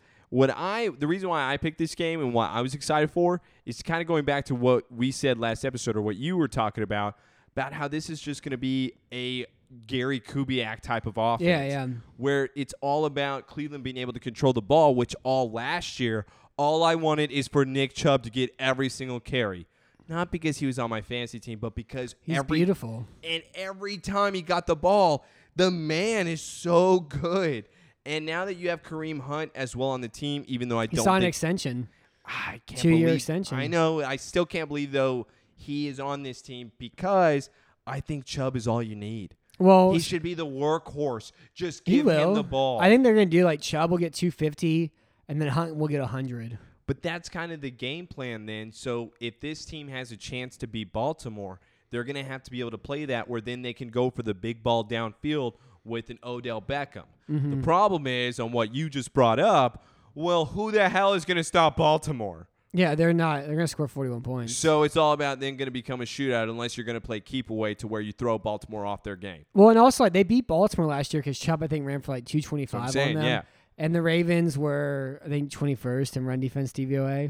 the reason why I picked this game and what I was excited for is kind of going back to what we said last episode or what you were talking about how this is just going to be a Gary Kubiak type of offense. Yeah. Where it's all about Cleveland being able to control the ball, which all last year, all I wanted is for Nick Chubb to get every single carry. Not because he was on my fantasy team, but because He's beautiful. And every time he got the ball, the man is so good. And now that you have Kareem Hunt as well on the team, even though I He don't signed an think extension. I can't 2-year believe extension. I know. I still can't believe though he is on this team because I think Chubb is all you need. Well, He should be the workhorse. Just he give will. him the ball. I think they're going to do like Chubb will get 250 and then Hunt will get 100. But that's kind of the game plan then. So if this team has a chance to beat Baltimore, they're going to have to be able to play that where then they can go for the big ball downfield with an Odell Beckham. The problem is on what you just brought up, well, who the hell is going to stop Baltimore? Yeah, they're not. They're going to score 41 points. So it's all about then going to become a shootout unless you're going to play keep away to where you throw Baltimore off their game. Well, and also like, they beat Baltimore last year because Chubb, I think, ran for like 225 That's what I'm saying, on them. yeah. And the Ravens were, I think, 21st in run defense DVOA.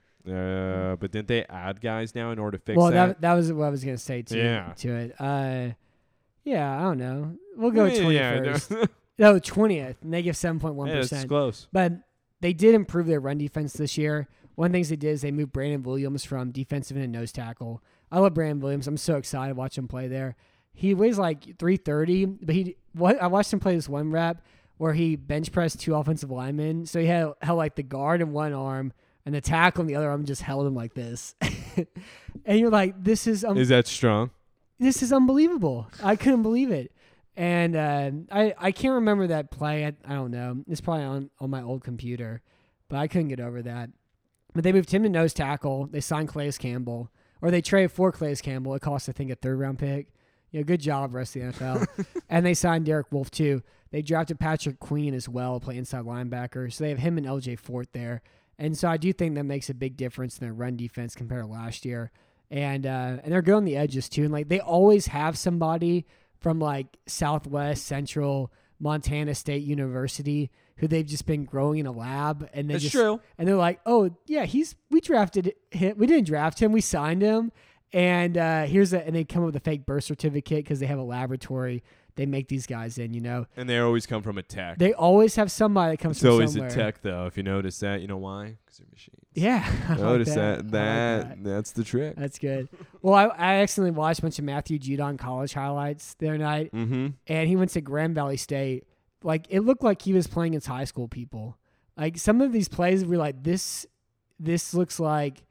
But didn't they add guys now in order to fix Well, that? that was what I was going to say to it. Yeah, I don't know. We'll go 21st. No, 20th. Negative 7.1%. Yeah, that's close. But they did improve their run defense this year. One of the things they did is they moved Brandon Williams from defensive end to nose tackle. I love Brandon Williams. I'm so excited to watch him play there. He weighs like 330, but I watched him play this one rep where he bench pressed 2 offensive linemen. So he held like the guard in one arm and the tackle in the other arm, just held him like this. And you're like, this is Is that strong? unbelievable. I couldn't believe it. And I can't remember that play. I don't know. It's probably on my old computer, but I couldn't get over that. But they moved him to nose tackle. They signed Calais Campbell, or they traded for Calais Campbell. It cost, I think, a 3rd-round pick. Good job, rest of the NFL. And they signed Derek Wolfe too. They drafted Patrick Queen as well, play inside linebacker. So they have him and LJ Fort there. And so I do think that makes a big difference in their run defense compared to last year. And they're good on the edges too. And like they always have somebody from like Southwest, Central, Montana State University who they've just been growing in a lab. And That's true. And they're like, oh yeah, we drafted him. We didn't draft him. We signed him. And and they come up with a fake birth certificate because they have a laboratory. They make these guys in, And they always come from a tech. They always have somebody that comes from somewhere. It's always a tech, though. If you notice that, you know why? Because they're machines. Yeah. Notice that's the trick. That's good. Well, I accidentally watched a bunch of Matthew Judon college highlights the other night, and he went to Grand Valley State. Like, it looked like he was playing against high school people. Like, some of these plays were like, this looks like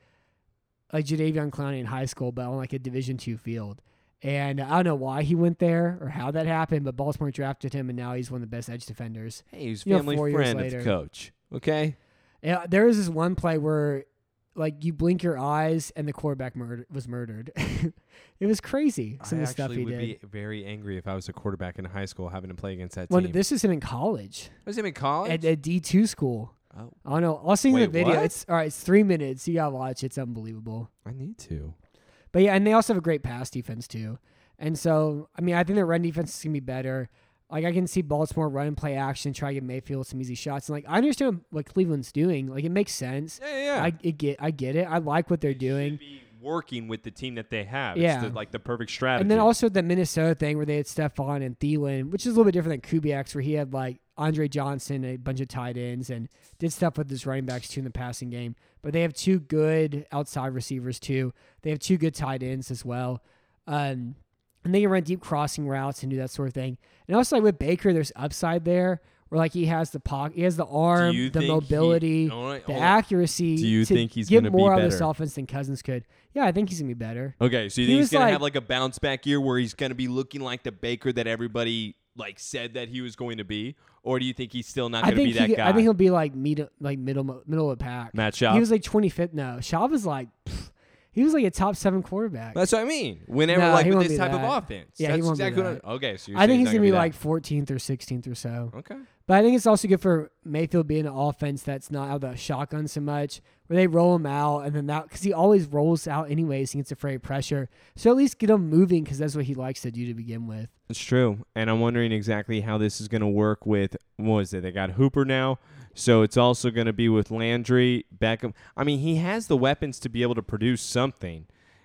Jadeveon Clowney in high school, but on like a Division II field. And I don't know why he went there or how that happened, but Baltimore drafted him, and now he's one of the best edge defenders. Hey, he's family friend of the coach. Okay? Yeah, there was this one play where, like, you blink your eyes and the quarterback was murdered. It was crazy, some of the stuff he did. I actually would be very angry if I was a quarterback in high school having to play against that Well, team. this is him in college. Was him in college? At a D2 school. Oh. I don't know. I'll send you the video. What? It's 3 minutes. You gotta watch. It's unbelievable. I need to. But yeah, and they also have a great pass defense too. And so, I mean, I think their run defense is gonna be better. Like, I can see Baltimore run and play action, try to get Mayfield some easy shots. And like, I understand what Cleveland's doing. Like, it makes sense. Yeah. I get it. I like what they're doing. Should be working with the team that they have. Yeah. It's the perfect strategy. And then also the Minnesota thing where they had Stephon and Thielen, which is a little bit different than Kubiak's, where he had like Andre Johnson, a bunch of tight ends, and did stuff with his running backs too in the passing game. But they have 2 good outside receivers too. They have 2 good tight ends as well. And they can run deep crossing routes and do that sort of thing. And also, like with Baker, there's upside there where like he has the pocket, he has the arm, the mobility, the accuracy. Do you think he's get going to be more better? out of this offense than Cousins could? Yeah, I think he's gonna be better. Okay, so you think he's going to have like a bounce back year where he's going to be looking like the Baker that everybody like said that he was going to be, or do you think he's still not going to be that guy? I think he'll be like middle of the pack. Matt Schaub? He was like 25th. No, Schaub was like. He was like a top 7 quarterback. That's what I mean. Whenever with this type of offense. Yeah, that's he won't exactly be that. Okay, so I think he's gonna be like 14th or 16th or so. Okay. But I think it's also good for Mayfield being an offense that's not out of the shotgun so much, where they roll him out and then because he always rolls out anyways, he gets afraid of pressure. So at least get him moving because that's what he likes to do to begin with. It's true, and I'm wondering exactly how this is going to work with They got Hooper now, so it's also going to be with Landry, Beckham. I mean, he has the weapons to be able to produce something.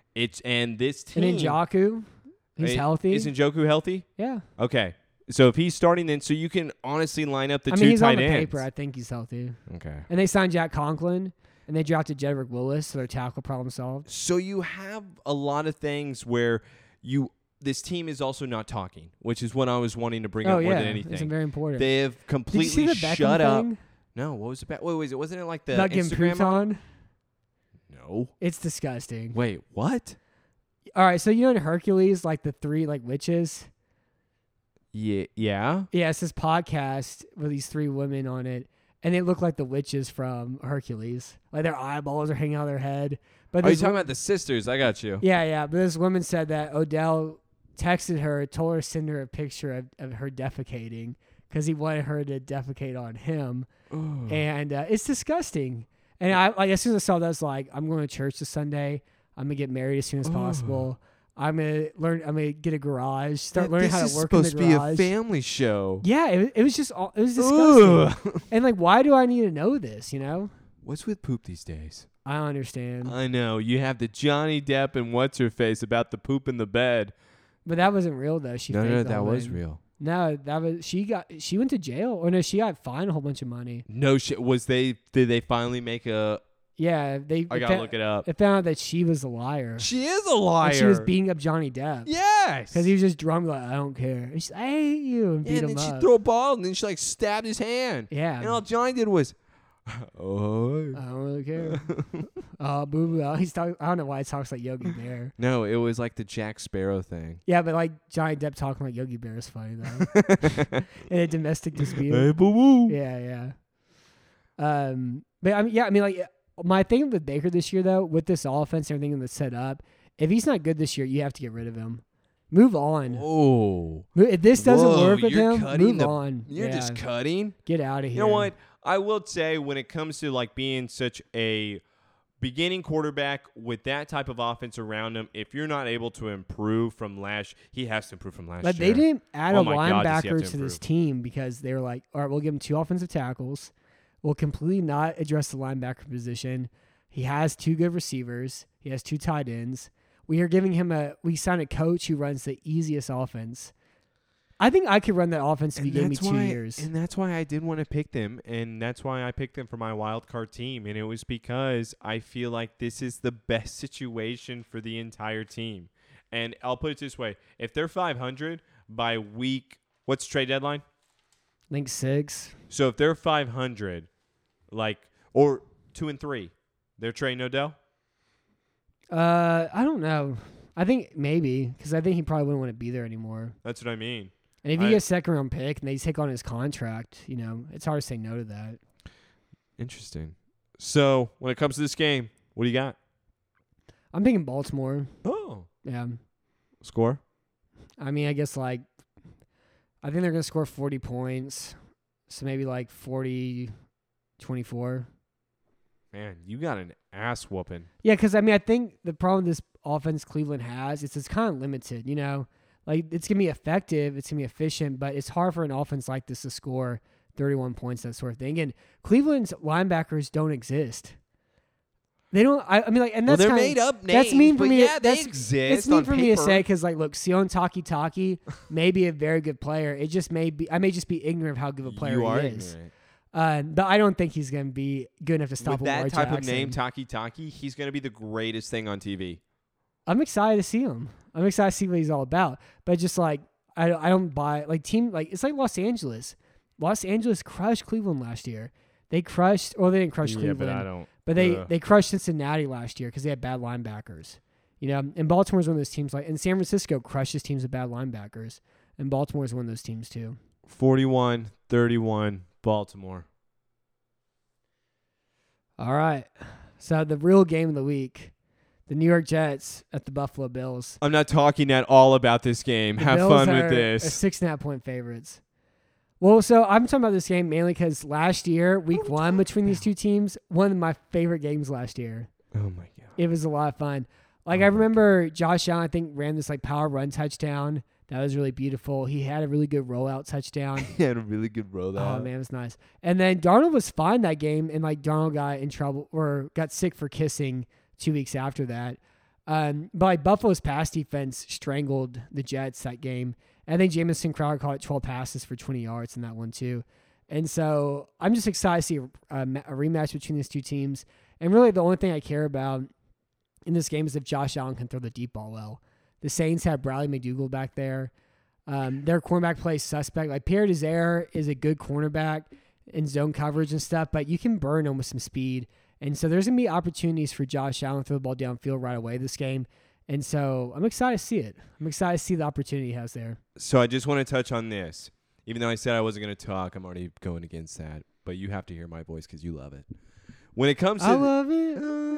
And this team. And Njoku, he's healthy. Is Njoku healthy? Yeah. Okay. So if he's starting, then so you can honestly line up the two tight ends. He's on the paper. I think he's healthy. Okay. And they signed Jack Conklin, and they drafted Jedrick Willis, so their tackle problem solved. So you have a lot of things where this team is also not talking, which is what I was wanting to bring up more than anything. It's very important. They have completely Did you see the shut Beckham up. Thing? No, what was it about? Wait, was it? Wasn't it like the Not getting Instagram pooped on? No. It's disgusting. Wait, what? All right, so you know in Hercules, like the 3 like witches? Yeah. Yeah, it's this podcast with these 3 women on it, and they look like the witches from Hercules. Like their eyeballs are hanging out of their head. But are you talking about the sisters? I got you. Yeah. But this woman said that Odell texted her, told her to send her a picture of her defecating because he wanted her to defecate on him. Ooh. And it's disgusting. And I like as soon as I saw that, I was like, I'm going to church this Sunday. I'm gonna get married as soon as possible. I'm gonna get a garage. Start learning how to work in the garage. This is supposed to be a family show. Yeah, it was disgusting. And like, why do I need to know this? You know? What's with poop these days? I don't understand. I know you have the Johnny Depp and what's her face about the poop in the bed. But that wasn't real though. No, that was real. No, that was she went to jail, or no, she got fined a whole bunch of money. No shit. Did they finally make a? Yeah, I gotta look it up. They found out that she was a liar. She is a liar. And she was beating up Johnny Depp. Yes, because he was just drunk, like, I don't care. And she's like, I hate you, and beat him up. And then she threw a ball, and then she like stabbed his hand. Yeah, and all Johnny did was, Oh. I don't really care. Boo Boo. He's talking. I don't know why he talks like Yogi Bear. No, it was like the Jack Sparrow thing. Yeah, but like Johnny Depp talking like Yogi Bear is funny though. In a domestic dispute. Hey, boo boo. Yeah. But I mean, like my thing with Baker this year though, with this offense and everything that's set up, if he's not good this year, you have to get rid of him. Move on. Oh. If this doesn't work with you're him, cutting move on. You're just cutting? Get out of here. You know what? I will say when it comes to like being such a beginning quarterback with that type of offense around him, if you're not able to improve from he has to improve from last But year. they didn't add a my God, does he have linebacker to to this improve. team because they were like, all right, we'll give him 2 offensive tackles. We'll completely not address the linebacker position. He has 2 good receivers. He has 2 tight ends. We signed a coach who runs the easiest offense. I think I could run that offense if you gave me 2 years. And that's why I did want to pick them, and that's why I picked them for my wild card team, and it was because I feel like this is the best situation for the entire team. And I'll put it this way. If they're 500 by week, what's trade deadline? I think 6. So if they're 500, or 2-3, they're trading Odell? I don't know. I think maybe because I think he probably wouldn't want to be there anymore. That's what I mean. And if you get a 2nd-round pick and they take on his contract, it's hard to say no to that. Interesting. So when it comes to this game, what do you got? I'm thinking Baltimore. Oh. Yeah. Score? I mean, I guess I think they're going to score 40 points. So maybe 40-24. Man, you got an ass whooping. Yeah, because, I think the problem this offense Cleveland has is it's kind of limited, it's going to be effective, it's going to be efficient, but it's hard for an offense like this to score 31 points, that sort of thing. And Cleveland's linebackers don't exist. They don't, and that's they're made up names. That's mean for but me. Yeah, they that's, exist. It's mean on for paper. me to say because, look, Sion Taki may be a very good player. It just may be, I may just be ignorant of how good of a player you are he is. Ignorant. But I don't think he's going to be good enough to stop With that Lamar type Jackson. of name, Taki, he's going to be the greatest thing on TV. I'm excited to see him. I'm excited to see what he's all about. But just I don't buy it's like Los Angeles. Los Angeles crushed Cleveland last year. They didn't crush Cleveland. But I don't. But they crushed Cincinnati last year because they had bad linebackers. And Baltimore's one of those teams and San Francisco crushes teams with bad linebackers. And Baltimore's one of those teams too. 41-31 Baltimore. All right. So the real game of the week. The New York Jets at the Buffalo Bills. I'm not talking at all about this game. The Have Bills fun are with this. 6.5-point favorites. Well, so I'm talking about this game mainly because last year, week 1 between these two teams, one of my favorite games last year. Oh, my God. It was a lot of fun. I remember Josh Allen, I think, ran this power run touchdown. That was really beautiful. He had a really good rollout touchdown. He had a really good rollout. Oh, man, it was nice. And then Darnold was fine that game, and Darnold got in trouble or got sick for kissing 2 weeks after that. But Buffalo's pass defense strangled the Jets that game. I think Jamison Crowder caught 12 passes for 20 yards in that one too. And so I'm just excited to see a rematch between these two teams. And really the only thing I care about in this game is if Josh Allen can throw the deep ball well. The Saints have Bradley McDougald back there. Their cornerback play is suspect. Pierre Desir is a good cornerback in zone coverage and stuff, but you can burn him with some speed. And so there's going to be opportunities for Josh Allen to throw the ball downfield right away this game. And so I'm excited to see it. I'm excited to see the opportunity he has there. So I just want to touch on this. Even though I said I wasn't going to talk, I'm already going against that. But you have to hear my voice because you love it. When it comes to... I love it.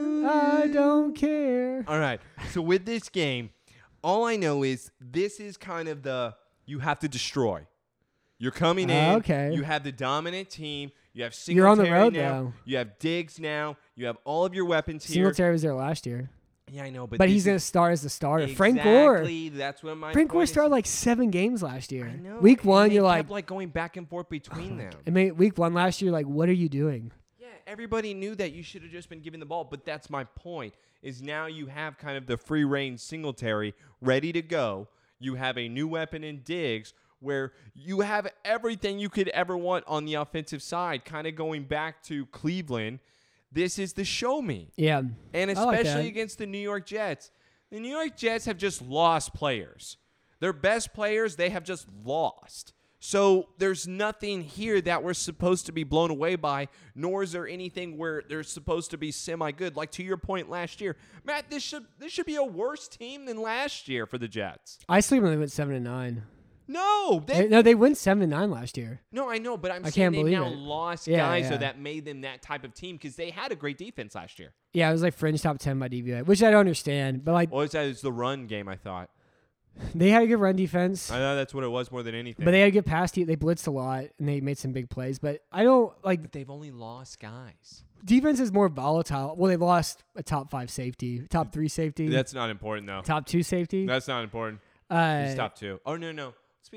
I don't care. All right. So with this game, all I know is this is kind of you have to destroy. You're coming in. Okay. You have the dominant team. You have Singletary You're on the road now. now. You have Diggs now. You have all of your weapons here. Singletary was there last year. Yeah, I know. But he's going to start as the starter. Exactly. Frank Gore. That's what my Frank Gore point is. started 7 games last year. I know. Week and 1, they you're kept, going back and forth between them. Week 1 last year, what are you doing? Yeah, everybody knew that you should have just been given the ball, but that's my point, is now you have kind of the free reign Singletary ready to go. You have a new weapon in Diggs where you have everything you could ever want on the offensive side, kind of going back to Cleveland. This is the show me. Yeah. And I like especially that. against the New York Jets. The New York Jets have just lost players. Their best players, they have just lost. So there's nothing here that we're supposed to be blown away by, nor is there anything where they're supposed to be semi-good. Like to your point last year, Matt, this should be a worse team than last year for the Jets. I sleep when they went 7-9. No, They went 7-9 last year. No, I know, but I'm I saying can't they've believe now it. lost Yeah, guys yeah. so that made them that type of team because they had a great defense last year. Yeah, it was like fringe top 10 by DVOA, which I don't understand. But like Well, it's the run game, I thought. they had a good run defense, I thought that's what it was more than anything. but they had a good pass. They blitzed a lot and they made some big plays. But I don't like But they've only lost guys. defense is more volatile. Well, they lost a top 5 safety, top 3 safety, That's not important, though. top 2 safety. That's not important. Uh, He's top 2. Oh, no.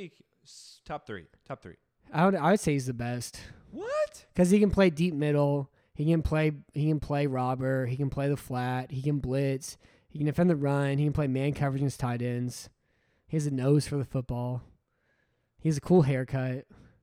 Top 3. I would say he's the best What? because he can play deep middle. He can play robber. He can play the flat. He can blitz. He can defend the run. He can play man coverage against tight ends. He has a nose for the football. He has a cool haircut.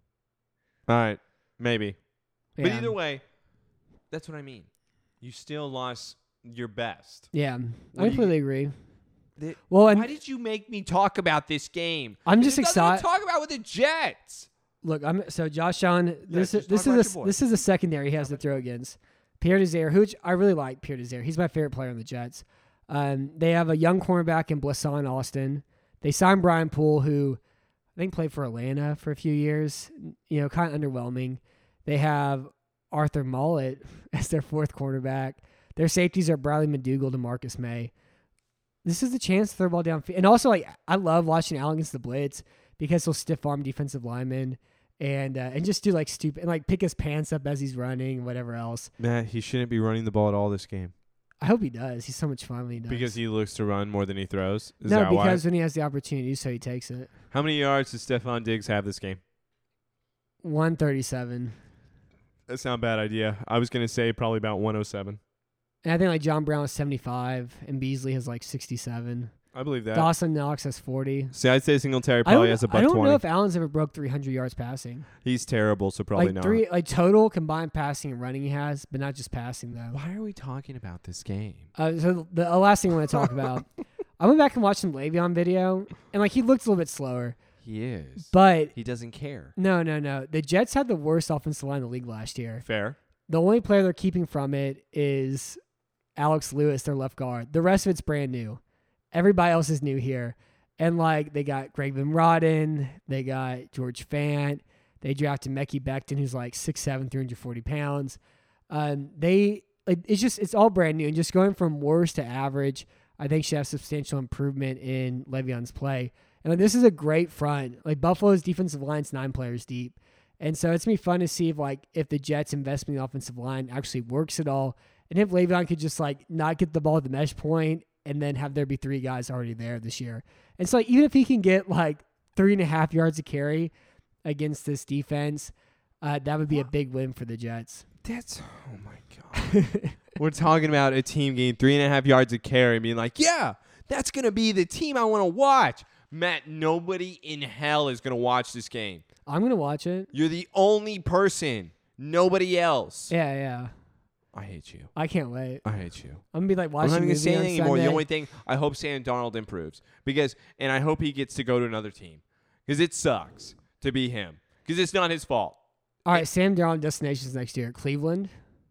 All right. Maybe. But Yeah. either way, that's what I mean. You still lost your best. Yeah, What I do you- completely agree. Th- Well, and Why did you make me talk about this game? I'm just There's nothing to excited. talk about with the Jets. Look, so Josh Allen. This just this talk about is your boy. this is a secondary he has to throw against. Pierre Desir, who I really like. Pierre Desir, he's my favorite player on the Jets. They have a young cornerback in Blasson Austin. They signed Brian Poole, who I think played for Atlanta for a few years. You know, kind of underwhelming. They have Arthur Mollett as their fourth cornerback. Their safeties are Bradley McDougald and Marcus May. This is the chance to throw the ball downfield. And also, like, I love watching Allen against the blitz because he'll stiff arm defensive linemen and just do like stupid and like pick his pants up as he's running, whatever else. Matt, he shouldn't be running the ball at all this game I hope he does. He's so much fun when he does. because he looks to run more than he throws. Is no, that because why? when he has the opportunity, so he takes it. How many yards does Stephon Diggs have this game? 137. That's not a bad idea. I was going to say probably about 107. And I think like John Brown has 75 and Beasley has like 67. I believe that. Dawson Knox has 40. See, I'd say Singletary I probably don't, has a I buck don't 20. know if Allen's ever broke 300 yards passing. He's terrible, so probably not. Total combined passing and running he has, but not just passing though. Why are we talking about this game? So the last thing I want to talk about, I went back and watched some Le'Veon video, and like he looked a little bit slower, He is. but He doesn't care. no. The Jets had the worst offensive line in the league last year. Fair. The only player they're keeping from it is Alex Lewis, their left guard. The rest of it's brand new. Everybody else is new here. And like they got Greg Van Roden, they got George Fant, they drafted Mekhi Becton, who's like 6'7", 340 pounds. It's all brand new. And just going from worst to average, I think should have substantial improvement in Le'Veon's play. And like, this is a great front. Like Buffalo's defensive line's 9 players deep. And so it's going to be fun to see if the Jets' investment in the offensive line actually works at all. And if Le'Veon could just like not get the ball at the mesh point and then have there be 3 guys already there this year. And so like, even if he can get like 3.5 yards a carry against this defense, that would be a big win for the Jets. Oh my God. We're talking about a team getting 3.5 yards a carry and being like, yeah, that's going to be the team I want to watch. Matt, nobody in hell is going to watch this game. I'm going to watch it. You're the only person. Nobody else. Yeah. I hate you. I can't wait. I hate you. I'm going to be like I'm watching not a even going to say movie on anything anymore. The Sunday. only thing, I hope Sam Darnold improves. And I hope he gets to go to another team. Because it sucks to be him. Because it's not his fault. All right, Sam Darnold destinations next year. Cleveland.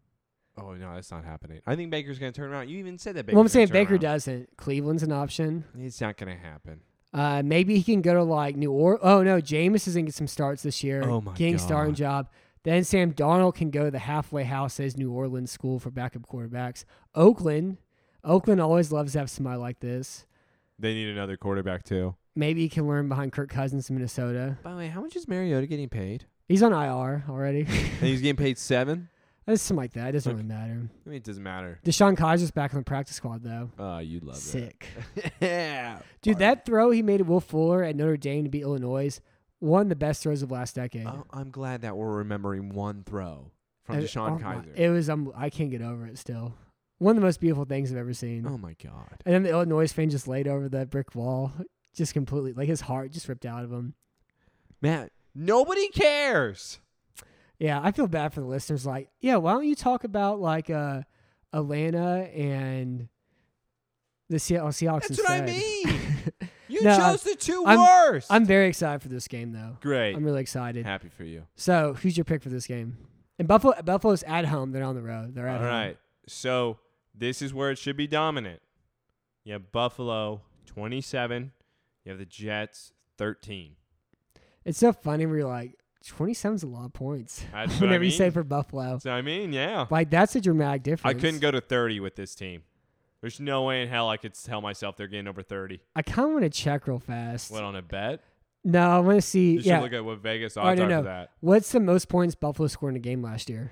Oh, no, that's not happening. I think Baker's going to turn around. You even said that Baker's Well, I'm saying gonna turn Baker around. doesn't. Cleveland's an option. It's not going to happen. Maybe he can go to like New Orleans. Oh, no, Jameis is going to get some starts this year. Oh, my Getting God. starting job. Then Sam Darnold can go to the halfway house as New Orleans school for backup quarterbacks. Oakland always loves to have somebody like this. They need another quarterback, too. Maybe he can learn behind Kirk Cousins in Minnesota. By the way, how much is Mariota getting paid? He's on IR already. And he's getting paid $7? That's something like that. It doesn't Okay. really matter. I mean, it doesn't matter. Deshaun Kaiser's back on the practice squad, though. You love Sick. it. Yeah. Dude, that throw he made at Will Fuller at Notre Dame to beat Illinois, one of the best throws of last decade. I'm glad that we're remembering one throw from Oh Deshaun my- Kaiser. It was I can't get over it still. One of the most beautiful things I've ever seen. Oh, my God. And then the Illinois fan just laid over the brick wall, just completely, like his heart just ripped out of him. Matt, nobody cares. Yeah, I feel bad for the listeners. Like, yeah, why don't you talk about like Atlanta and the Seahawks That's what I instead? mean. You No, chose the two I'm- worst. I'm very excited for this game, though. Great. I'm really excited. Happy for you. So, who's your pick for this game? And Buffalo's at home. They're on the road. They're at All home. right. So this is where it should be dominant. You have Buffalo 27. You have the Jets 13. It's so funny where you're like, 27's a lot of points. That's what Whenever I you say mean. for Buffalo. So I mean, yeah. Like, that's a dramatic I difference. couldn't go to 30 with this team. There's no way in hell I could tell myself they're getting over 30. I kind of want to check real fast. What, on a bet? No, I want to see. You should Yeah. look at what Vegas Oh, odds are no. for that. What's the most points Buffalo scored in a game last year?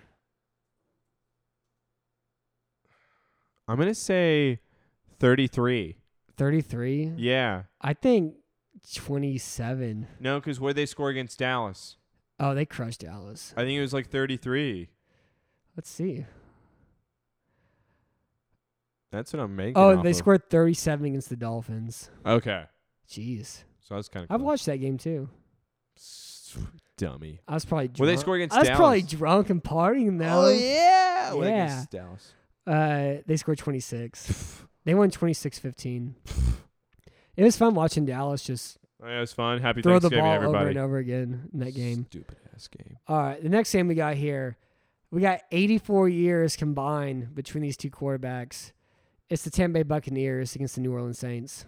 I'm going to say 33. 33? Yeah. I think 27. No, because where they score against Dallas? Oh, they crushed Dallas. I think it was like 33. Let's see. That's what I'm making. Oh, off they of. scored 37 against the Dolphins. Okay. Jeez. So that's kind of I've cool. watched that game too. Dummy. I was probably drunk. Were they score against I was probably Dallas? drunk and partying though. Oh, yeah. What Yeah. against Dallas? They scored 26. They won 26-15. It was fun watching Dallas just Oh, yeah, it was fun. Happy throw the Thanksgiving, ball everybody. over and over again in that game. Stupid ass game. All right, the next game we got here, we got 84 years combined between these two quarterbacks. It's the Tampa Bay Buccaneers against the New Orleans Saints.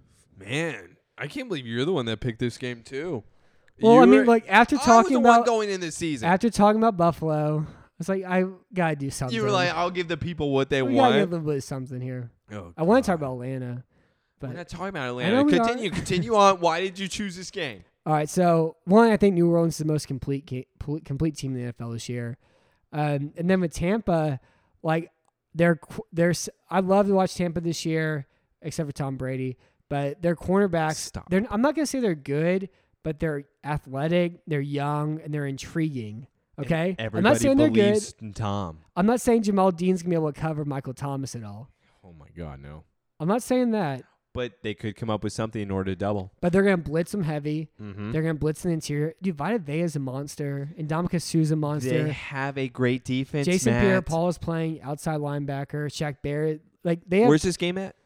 Man, I can't believe you're the one that picked this game too. Well, You I mean, were- like after I was talking the one about going in this season. Buffalo, I was like, I gotta do something. You were like, I'll give the people what they we gotta get a want. little bit of something here. Oh, I want to talk God. about Atlanta, We're but not talking about I know Atlanta. we are. Continue on. Why did you choose this game? all right. So one, I think New Orleans is the most complete complete team in the NFL this year, and then with Tampa, like there's I love to watch Tampa this year, except for Tom Brady, but their cornerbacks. Stop. I'm not gonna say they're good, but they're athletic, they're young, and they're intriguing. Okay, I'm Everybody not saying they're good. believes in Tom. I'm not saying Jamal Dean's gonna be able to cover Michael Thomas at all. Oh my God, no. I'm not saying that, But they could come up with something in order to double. but they're gonna blitz them heavy. Mm-hmm. They're gonna blitz in the interior. Dude, Vita Vea's a monster, and Ndamukong Suh's a monster. They have a great defense. Jason Matt. Pierre-Paul is playing outside linebacker. Shaq Barrett, like they have. Where's this game at?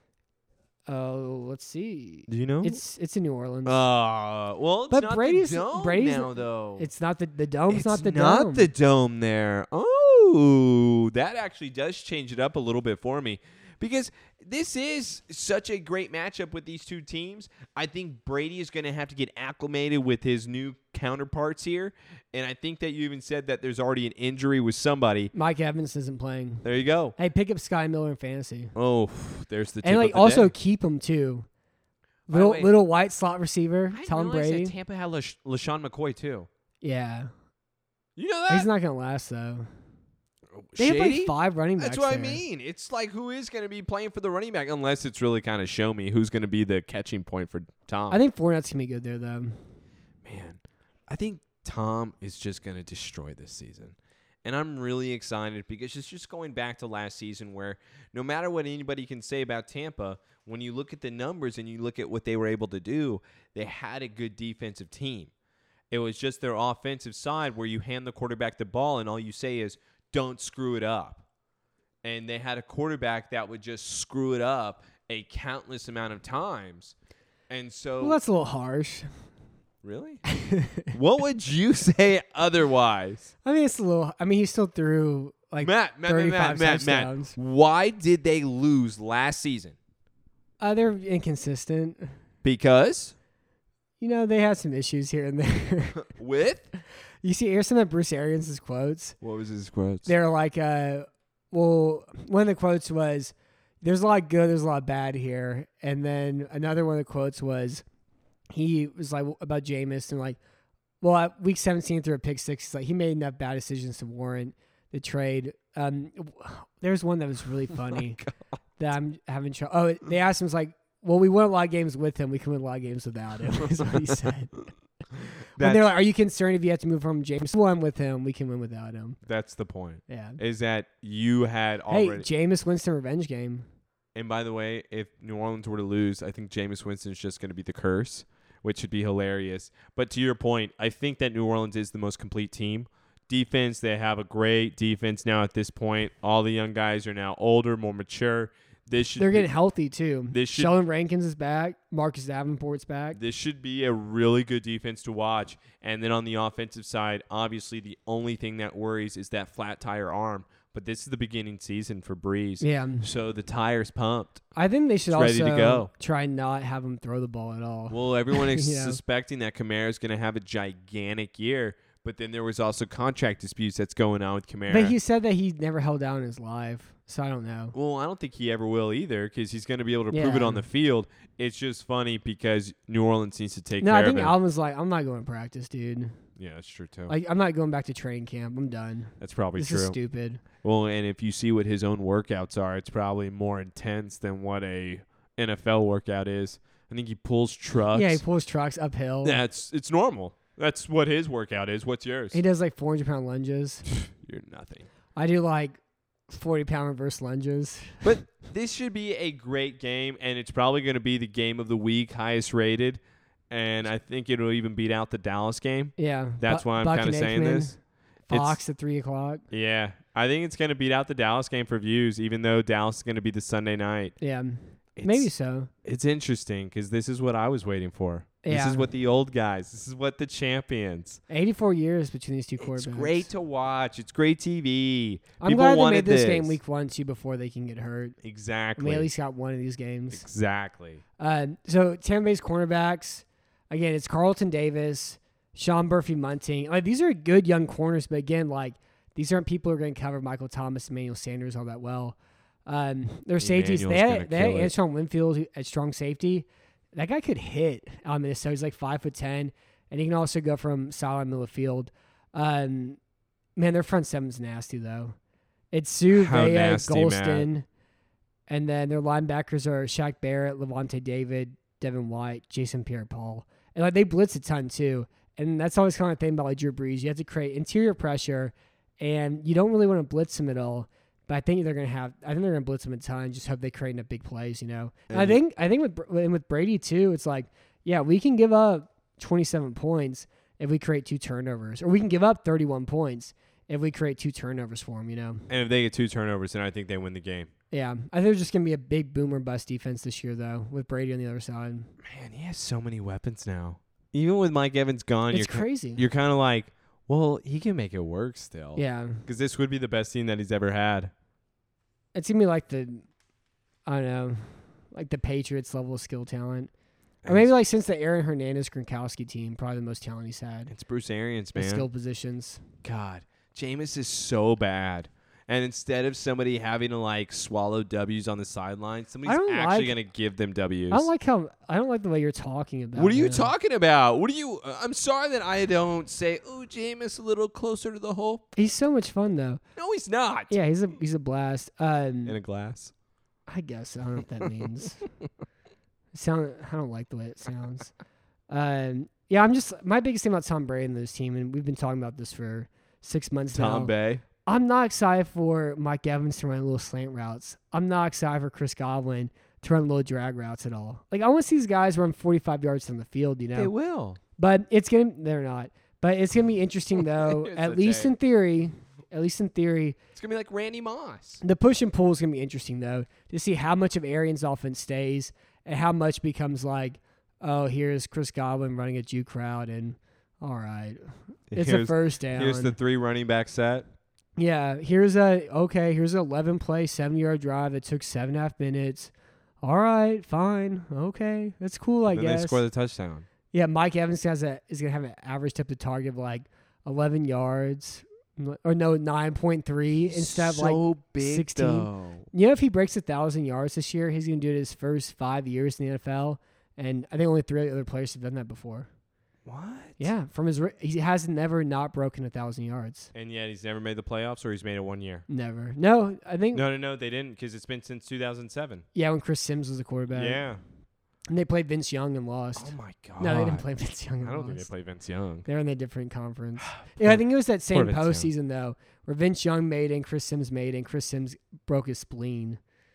Oh, let's see. Do you know? It's in New Orleans. Well, it's But not Brady's- the dome Brady's- now, though. it's not the dome's It's not the dome. the dome there. Oh, that actually does change it up a little bit for me. Because this is such a great matchup with these two teams. I think Brady is going to have to get acclimated with his new counterparts here. And I think that you even said that there's already an injury with somebody. Mike Evans isn't playing. There you go. Hey, pick up Sky Miller in fantasy, Oh, there's the tip and like of the also day. keep him too. By the way, Little white slot receiver, I Tom didn't realize Brady. that Tampa had LaShawn McCoy, too. Yeah, You know that? he's not gonna last though. They have Shady? like 5 running backs. That's what I there. mean. It's like who is going to be playing for the running back unless it's really kind of show me who's going to be the catching point for Tom. I think Fournette's gonna be good there though. Man, I think Tom is just going to destroy this season. And I'm really excited because it's just going back to last season where no matter what anybody can say about Tampa, when you look at the numbers and you look at what they were able to do, they had a good defensive team. It was just their offensive side where you hand the quarterback the ball and all you say is, don't screw it up. And they had a quarterback that would just screw it up a countless amount of times. And so... Well, that's a little harsh. Really? What would you say otherwise? I mean, it's a little. I mean, he still threw like Matt, 35 touchdowns. Why did they lose last season? They're inconsistent. Because You know, they had some issues here and there. with You see, here's some of Bruce Arians' quotes. what was his quotes? They're like, well, one of the quotes was, "There's a lot of good, there's a lot of bad here," and then another one of the quotes was, he was like about Jameis and like, well, at week 17 through a pick six, he's like he made enough bad decisions to warrant the trade. There's one that was really funny that I'm having trouble. Oh, they asked him, it's like, well, we won a lot of games with him, we can win a lot of games without him. Is what he said. And they're like, are you concerned if you have to move from James? Won with him, we can win without him. That's the point. Yeah. Is that you had Hey, already. Jameis Winston revenge game. And by the way, if New Orleans were to lose, I think Jameis Winston's just going to be the curse, which would be hilarious. But to your point, I think that New Orleans is the most complete team. Defense, they have a great defense now at this point. All the young guys are now older, more mature. They're getting healthy too. This should- Sheldon Rankins is back. Marcus Davenport's back. This should be a really good defense to watch. And then on the offensive side, obviously the only thing that worries is that flat tire arm. But this is the beginning season for Breeze. Yeah. So the tire's pumped. I think they should It's ready also to go. try and not have him throw the ball at all. Well, everyone is Yeah. suspecting that Kamara's going to have a gigantic year. But then there was also contract disputes that's going on with Kamara. But he said that he never held down in his life, so I don't know. Well, I don't think he ever will either because he's going to be able to prove it Yeah. on the field. It's just funny because New Orleans needs to take No, care I think of him. Alvin was like, I'm not going to practice, dude. Yeah, that's true, too. Like, I'm not going back to training camp. I'm done. That's probably This true. is stupid. Well, and if you see what his own workouts are, it's probably more intense than what a NFL workout is. I think he pulls trucks. Yeah, he pulls trucks uphill. It's normal. That's what his workout is. What's yours? He does like 400-pound lunges. You're nothing. I do like 40-pound reverse lunges. But this should be a great game, and it's probably going to be the game of the week, highest rated. And I think it'll even beat out the Dallas game. Yeah. That's why I'm Buck kind of and saying Aikman, this. Fox at 3 o'clock. Yeah. I think it's going to beat out the Dallas game for views, even though Dallas is going to be the Sunday night. Yeah. It's, Maybe so. It's interesting because this is what I was waiting for. This Yeah. is what the old guys, this is what the champions. 84 years between these two quarterbacks. It's great to watch. It's great TV. I'm People glad they wanted made this game week 1 too before they can get hurt. Exactly. We at least got one of these games. Exactly. So Tampa Bay's cornerbacks, again, it's Carlton Davis, Sean Murphy-Bunting. Like, these are good young corners, but again, like, these aren't people who are going to cover Michael Thomas, Emmanuel Sanders all that well. Their safeties, they Emmanuel's had gonna kill it. Antoine Winfield at strong safety. That guy could hit Minnesota. He's like 5'10", and he can also go from sideline middle of field. Man, their front seven's nasty though. It's Sue, How Vea, nasty, Golston, and then their linebackers are Shaq Barrett, Levante David, Devin White, Jason Pierre-Paul, and like they blitz a ton too. And that's always kind of the thing about like Drew Brees. You have to create interior pressure, and you don't really want to blitz them at all. But I think they're gonna blitz them a ton. Just hope they create enough big plays, you know. And I think with Brady too, it's like, yeah, we can give up 27 points if we create 2 turnovers, or we can give up 31 points if we create 2 turnovers for them, you know. And if they get 2 turnovers, then I think they win the game. Yeah, I think there's just gonna be a big boom or bust defense this year, though, with Brady on the other side. Man, he has so many weapons now. Even with Mike Evans gone, It's crazy. You're kind of like, well, he can make it work still. Yeah, Because this would be the best team that he's ever had. it's gonna be like I don't know, like the Patriots level of skill talent, or maybe like since the Aaron Hernandez Gronkowski team, probably the most talent he's had. It's Bruce Arians, The man. skill positions. God, Jameis is so bad. And instead of somebody having to like swallow W's on the sideline, somebody's don't actually like- going to give them W's. I don't like the way you're talking about. What are you him. talking about? What are you? I'm sorry that I don't say, "Oh, Jameis, a little closer to the hole." He's so much fun though. No, he's not. Yeah, he's a blast. In a glass. I guess I don't know what that means. I don't like the way it sounds. Yeah, my biggest thing about Tom Brady and this team, and we've been talking about this for 6 months now. Tom Bay. I'm not excited for Mike Evans to run little slant routes. I'm not excited for Chris Godwin to run little drag routes at all. Like, I want to see these guys run 45 yards on the field, you know. They will. But they're not. But it's gonna be interesting though. It's at a least day. in theory. It's gonna be like Randy Moss. The push and pull is gonna be interesting though, to see how much of Arians' offense stays and how much becomes like, oh, here's Chris Godwin running a juke route, and all right, it's a first down. Here's the 3 running back set. Yeah, here's an 11-play, 70-yard drive that took 7.5 minutes. All right, fine, okay, that's cool, I Then guess. they score the touchdown. Yeah, Mike Evans is gonna have an average depth of target of like 11 yards, or no, 9.3 instead of like big 16. though. You know, if he breaks 1,000 yards this year, he's going to do it his first 5 years in the NFL. And I think only 3 other players have done that before. What? Yeah, he has never not broken 1,000 yards. And yet he's never made the playoffs, or he's made it 1 year. Never. No, I think. No, they didn't, because it's been since 2007. Yeah, when Chris Sims was the quarterback. Yeah. And they played Vince Young and lost. Oh my God. No, they didn't play Vince Young and I don't lost. think they played Vince Young. They're in a different conference. Yeah, I think it was that same Vince Young. postseason though, where Vince Young made it and Chris Sims made it, and Chris Sims broke his spleen.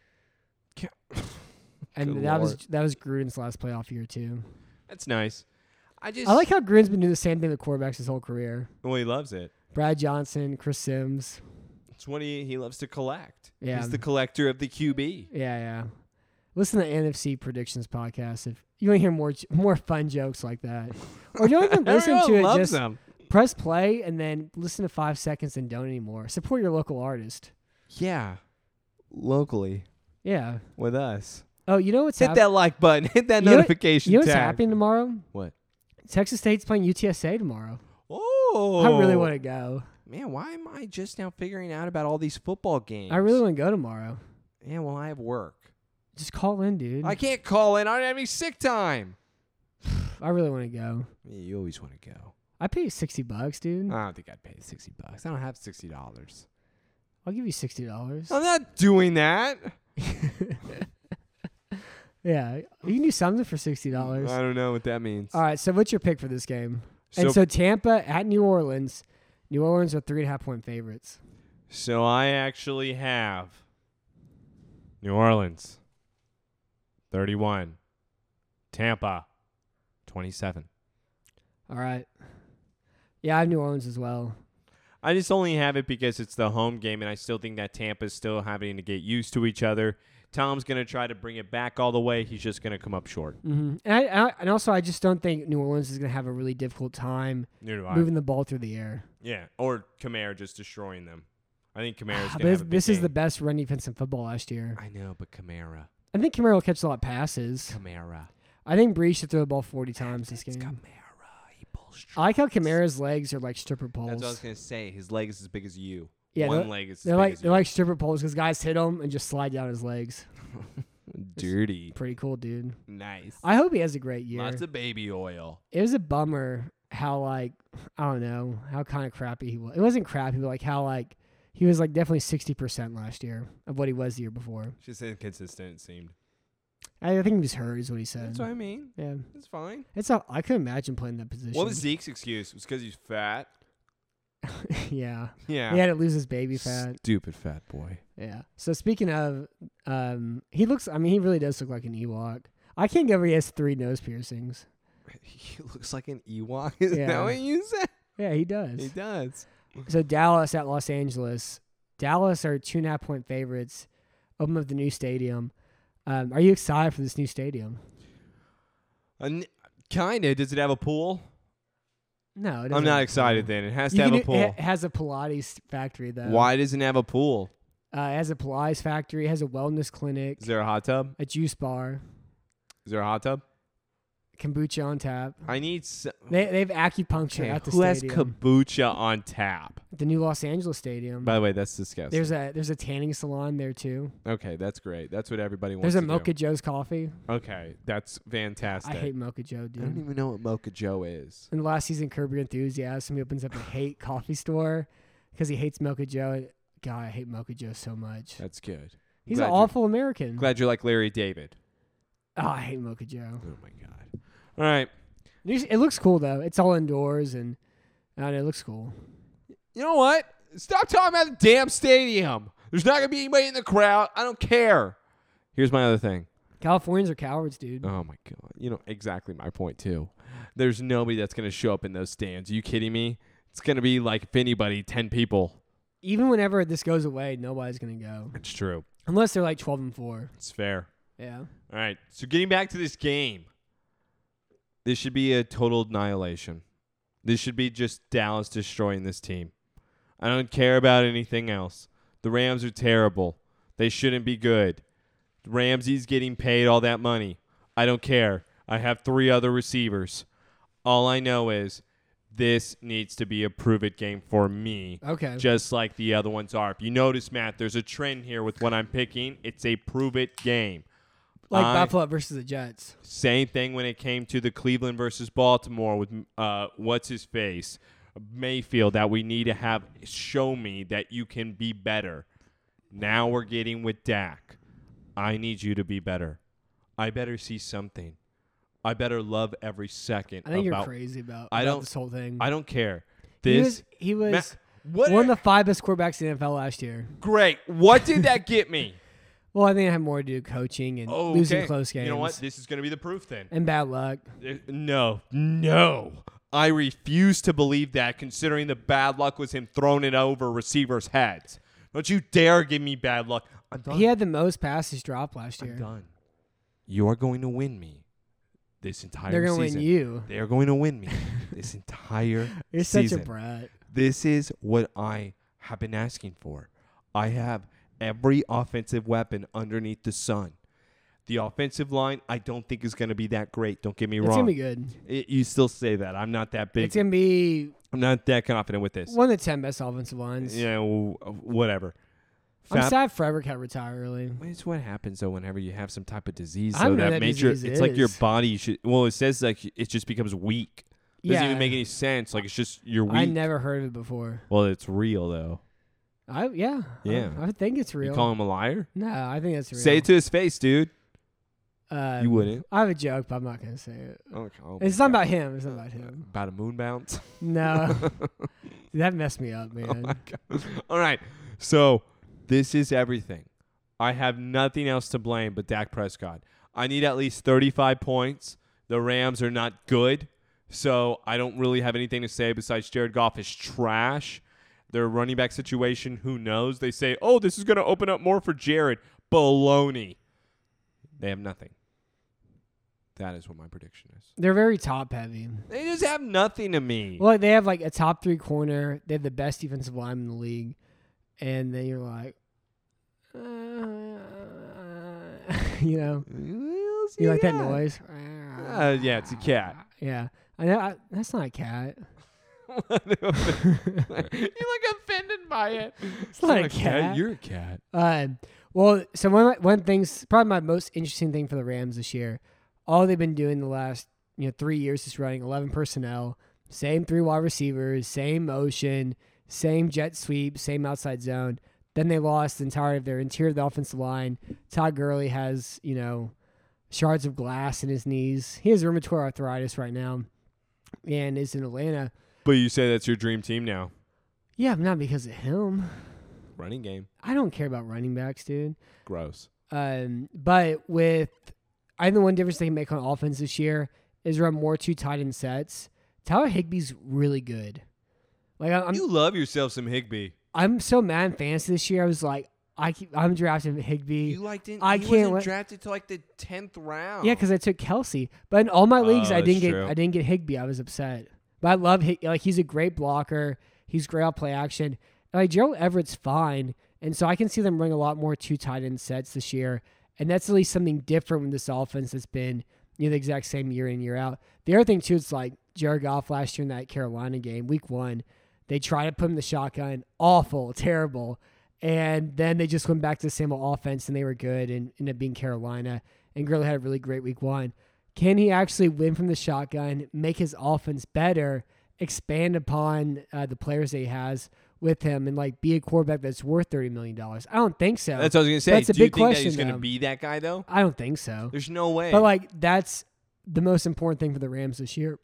And Good that Lord. was Gruden's last playoff year too. That's nice. I like how Gruden's been doing the same thing with quarterbacks his whole career. Well, he loves it. Brad Johnson, Chris Sims. It's what he loves to collect. Yeah. He's the collector of the QB. Yeah. Listen to NFC Predictions podcast if you want to hear more fun jokes like that. Or don't even listen to it. Loves Just them. press play and then listen to 5 seconds and don't anymore. Support your local artist. Yeah. Locally Yeah. with us. Oh, you know what's Hit happening? that like button. Hit that You know- notification You know what's tab. happening tomorrow? What? Texas State's playing UTSA tomorrow. Oh. I really want to go. Man, why am I just now figuring out about all these football games? I really want to go tomorrow. Yeah, well, I have work. Just call in, dude. I can't call in. I don't have any sick time. I really want to go. Yeah, you always want to go. I pay you $60, dude. I don't think I'd pay $60. I don't have $60. I'll give you $60. I'm not doing that. Yeah, you can do something for $60. I don't know what that means. All right, so what's your pick for this game? So, So Tampa at New Orleans. New Orleans are 3.5-point favorites. so I actually have New Orleans 31, Tampa 27. All right. Yeah, I have New Orleans as well. I just only have it because it's the home game, and I still think that Tampa's still having to get used to each other. Tom's going to try to bring it back all the way. He's just going to come up short. Mm-hmm. And also, I just don't think New Orleans is going to have a really difficult time Neither do I. moving the ball through the air. Yeah, or Kamara just destroying them. I think Kamara's going to But have a big this is game. the best run defense in football last year. I know, but Kamara. I think Kamara will catch a lot of passes. Kamara. I think Brees should throw the ball 40 times this It's game. Kamara. He pulls I like how strings. Kamara's legs are like stripper poles. That's what I was going to say. His leg is as big as you. Yeah, One leg is as They're big like as they're you. like stripper poles because guys hit them and just slide down his legs. Dirty. Pretty cool, dude. Nice. I hope he has a great year. Lots of baby oil. It was a bummer how I don't know how kind of crappy he was. It wasn't crappy, but like how he was like definitely 60% last year of what he was the year before. Just inconsistent, it seemed. I think he was hurt, is what he said. That's what I mean. Yeah, It's fine. I couldn't imagine playing that position. What was Zeke's excuse? It was because he's fat. yeah, Yeah. he had to lose his baby fat. Stupid fat boy. Yeah. So speaking of, he looks. I mean, he really does look like an Ewok. I can't get over he has 3 nose piercings. He looks like an Ewok. Is Yeah. that what you said? Yeah, he does. He does. So Dallas at Los Angeles. Dallas are 2.5-point favorites. Open up the new stadium. Are you excited for this new stadium? Kinda. Does it have a pool? No, it doesn't. I'm have not a excited pool. then. It has You to have can a do- pool. It has a Pilates factory though. Why doesn't it have a pool? It has a Pilates factory. It has a wellness clinic. Is there a hot tub? A juice bar. Is there a hot tub? Kombucha on tap. I need They have acupuncture Okay, at the who has stadium. kombucha on tap? The new Los Angeles stadium. By the way, that's disgusting. There's a tanning salon there too. Okay, that's great. That's what everybody wants There's a to Mocha do. Joe's coffee. Okay, that's fantastic. I hate Mocha Joe, I don't dude. even know what Mocha Joe is. In the last season, Curb Your Enthusiasm, he opens up a hate coffee store because he hates Mocha Joe. God, I hate Mocha Joe so much. That's good. He's glad an you're- awful American. Glad you're like Larry David. Oh, I hate Mocha Joe. Oh my god. All right. It looks cool though. It's all indoors and I don't know, it looks cool. You know what? Stop talking about the damn stadium. There's not gonna be anybody in the crowd. I don't care. Here's my other thing. Californians are cowards, dude. Oh my god. You know exactly my point too. There's nobody that's gonna show up in those stands. Are you kidding me? It's gonna be like, if anybody, 10 people. Even whenever this goes away, nobody's gonna go It's true. unless they're like 12-4. It's fair. Yeah. All right. So getting back to this game, this should be a total annihilation. This should be just Dallas destroying this team. I don't care about anything else. The Rams are terrible. They shouldn't be good. Ramsey's getting paid all that money. I don't care. I have 3 other receivers. All I know is this needs to be a prove-it game for me. Okay. Just like the other ones are. If you notice, Matt, there's a trend here with what I'm picking. It's a prove-it game. Like I- Buffalo versus the Jets. Same thing when it came to the Cleveland versus Baltimore with what's his face, Mayfield. That we need to have show me that you can be better. Now we're getting with Dak. I need you to be better. I better see something. I better love every second. I think you're about, crazy about I don't- this whole thing. I don't care. He This was what one of the 5 best quarterbacks in the NFL last year. great. What did that get me? Well, I think it had more to do with coaching and losing close games. You know what? This is going to be the proof then. And bad luck. No. I refuse to believe that, considering the bad luck was him throwing it over receivers' heads. Don't you dare give me bad luck. I'm done. He had the most passes dropped last year. I'm done. You are going to win me this entire They're going to season. win you. They are going to win me this entire You're season. such a brat. This is what I have been asking for. I have every offensive weapon underneath the sun. The offensive line, I don't think is going to be that great. Don't get me wrong. It's going to be good. You still say that. I'm not that big. It's going to be I'm not that confident with this. one of the 10 best offensive lines. Yeah, whatever. I'm sad Frederick had to retire early. It's what happens though whenever you have some type of disease. I So don't know that that major, disease it's like your is. body should. Well, it says like it just becomes weak. Doesn't even make any sense. Like it's just you're weak. I never heard of it before. Well, it's real though. Yeah. Yeah. I think it's real. You call him a liar? No, I think it's real. Say it to his face, dude. Um, You wouldn't. I have a joke, but I'm not going to say it. Okay. Oh It's my not God. about him. It's not about him. About a moon bounce. No. Dude, that messed me up, Oh man. my God. All right. So this is everything. I have nothing else to blame but Dak Prescott. I need at least 35 points. The Rams are not good, so I don't really have anything to say besides Jared Goff is trash. Their running back situation, who knows? They say, oh, this is going to open up more for Jared. Baloney. They have nothing. That is what my prediction is. They're very top heavy. They just have nothing to me. Well, they have like a top 3 corner. They have the best defensive line in the league. And then you're like, you know, you like that noise? Yeah, it's a cat. Yeah. I know. That's not a cat. You're like offended by it. It's not a cat. You're a cat. Well, so one thing's probably my most interesting thing for the Rams this year. All they've been doing the last 3 years is running 11 personnel, same 3 wide receivers, same motion, same jet sweep, same outside zone. Then they lost the entire of their interior of the offensive line. Todd Gurley has shards of glass in his knees. He has rheumatoid arthritis right now, and is in Atlanta. But you say that's your dream team now. Yeah, not because of him. Running game. I don't care about running backs, dude. Gross. But I think the one difference they can make on offense this year is run more 2 tight end sets. Tyler Higbee's really good. Like You love yourself some Higbee. I'm so mad in fantasy this year. I was like, I'm drafting Higbee. You liked it. I he can't wasn't wait. drafted to like the 10th round. Yeah, because I took Kelsey. But in all my leagues, I that's didn't true. get Higbee. I was upset. But I love he's a great blocker. He's great out play action. And like Gerald Everett's fine, and so I can see them running a lot more 2 tight end sets this year. And that's at least something different with this offense that's been the exact same year in, year out. The other thing, too, is like Jared Goff last year in that Carolina game, week 1, they tried to put him in the shotgun. Awful, terrible. And then they just went back to the same old offense, and they were good and ended up being Carolina. And Gurley had a really great week 1. Can he actually win from the shotgun, make his offense better, expand upon the players that he has with him, and like be a quarterback that's worth $30 million? I don't think so. That's what I was going to say. That's a Do you big think that question, he's going to though. be that guy, though? I don't think so. There's no way. But like that's the most important thing for the Rams this year.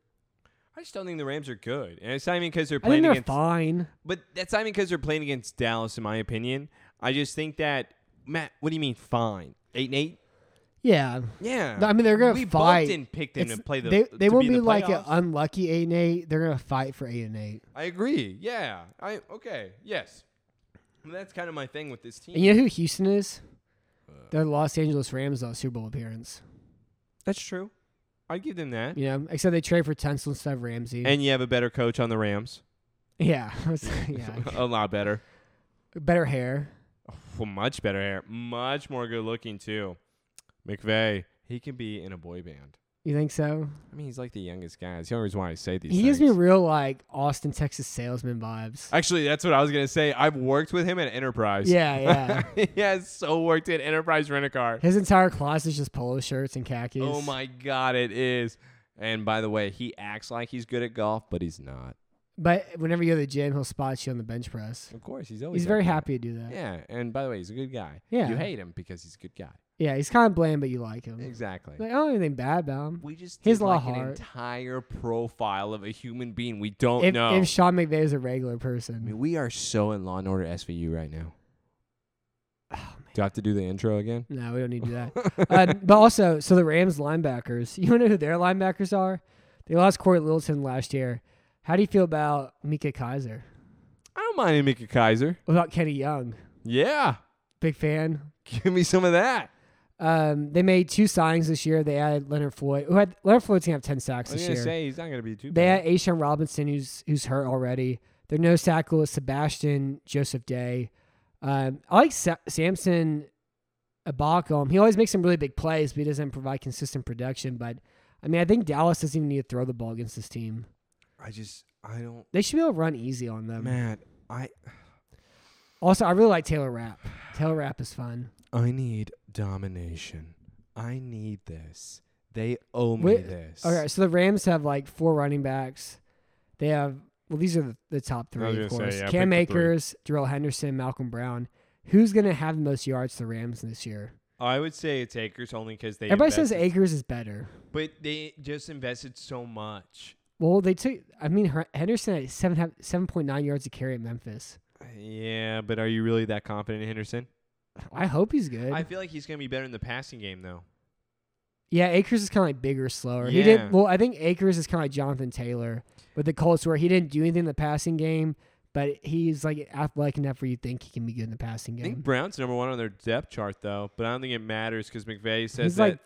I just don't think the Rams are good. And it's not even because they're I think playing they're against... fine. But that's not even because they're playing against Dallas, in my opinion. I just think that... Matt, what do you mean fine? 8-8? Yeah. Yeah. I mean, they're going we to fight. both didn't pick them It's- to play the they to won't be, be the like an playoffs. unlucky 8-8. They're going to fight for 8-8. I agree. Yeah. Okay. Yes. And that's kind of my thing with this team. And you know who Houston is? They're the Los Angeles Rams on Super Bowl appearance. That's true. I'd give them that. Except they trade for Tunsil instead of Ramsey. And you have a better coach on the Rams. yeah. Yeah. A lot better. Better hair. Well, much better hair. Much more good looking, too. McVay, he can be in a boy band. You think so? I mean, he's like the youngest guy. That's the only reason why I say these He things. gives me real like Austin, Texas salesman vibes. Actually, that's what I was going to say. I've worked with him at Enterprise. Yeah. He has so worked at Enterprise Rent-A-Car. His entire closet is just polo shirts and khakis. Oh, my God, it is. And by the way, he acts like he's good at golf, but he's not. But whenever you go to the gym, he'll spot you on the bench press. Of course, he's always He's very that guy. happy to do that. Yeah, and by the way, he's a good guy. Yeah. You hate him because he's a good guy. Yeah, he's kind of bland, but you like him. Exactly. Like, I don't have anything bad about him. We just He has did a lot like of an heart. entire profile of a human being we don't know. If Sean McVay is a regular I person. mean, we are so in Law and Order SVU right now. Oh, man. Do I have to do the intro again? No, we don't need to do that. But also, so the Rams linebackers, you know who their linebackers are? They lost Corey Littleton last year. How do you feel about Mika Kaiser? I don't mind Mika Kaiser. What about Kenny Young? Yeah. Big fan. Give me some of that. They made 2 signings this year. They added Leonard Floyd. Leonard Floyd's gonna have 10 sacks I was this going year. to say, he's not going to be too They bad. had Ashawn Robinson, who's hurt already. Their nose tackle is Sebastian Joseph Day. I like Samson Ibaka. He always makes some really big plays, but he doesn't provide consistent production. But I mean, I think Dallas doesn't even need to throw the ball against this team. I don't. They should be able to run easy on them. Matt, Also, I really like Taylor Rapp. Taylor Rapp is fun. I need domination. I need this. They owe me this. Okay, so the Rams have like 4 running backs. They have, well, these are the top I was 3, of gonna course. say, yeah, Cam pick the 3. Akers, Darrell Henderson, Malcolm Brown. Who's going to have the most yards to the Rams this year? I would say it's Akers only because they Everybody says invested- Akers is better. But they just invested so much. Well, they took, I mean, Henderson had 7.9 yards to carry at Memphis. Yeah, but are you really that confident in Henderson? I hope he's good. I feel like he's going to be better in the passing game, though. Yeah, Akers is kind of like bigger, slower. He Yeah. didn't. Well, I think Akers is kind of like Jonathan Taylor with the Colts, where he didn't do anything in the passing game, but he's like athletic enough where you think he can be good in the passing I think game. Brown's number 1 on their depth chart, though. But I don't think it matters because McVay says He's that. like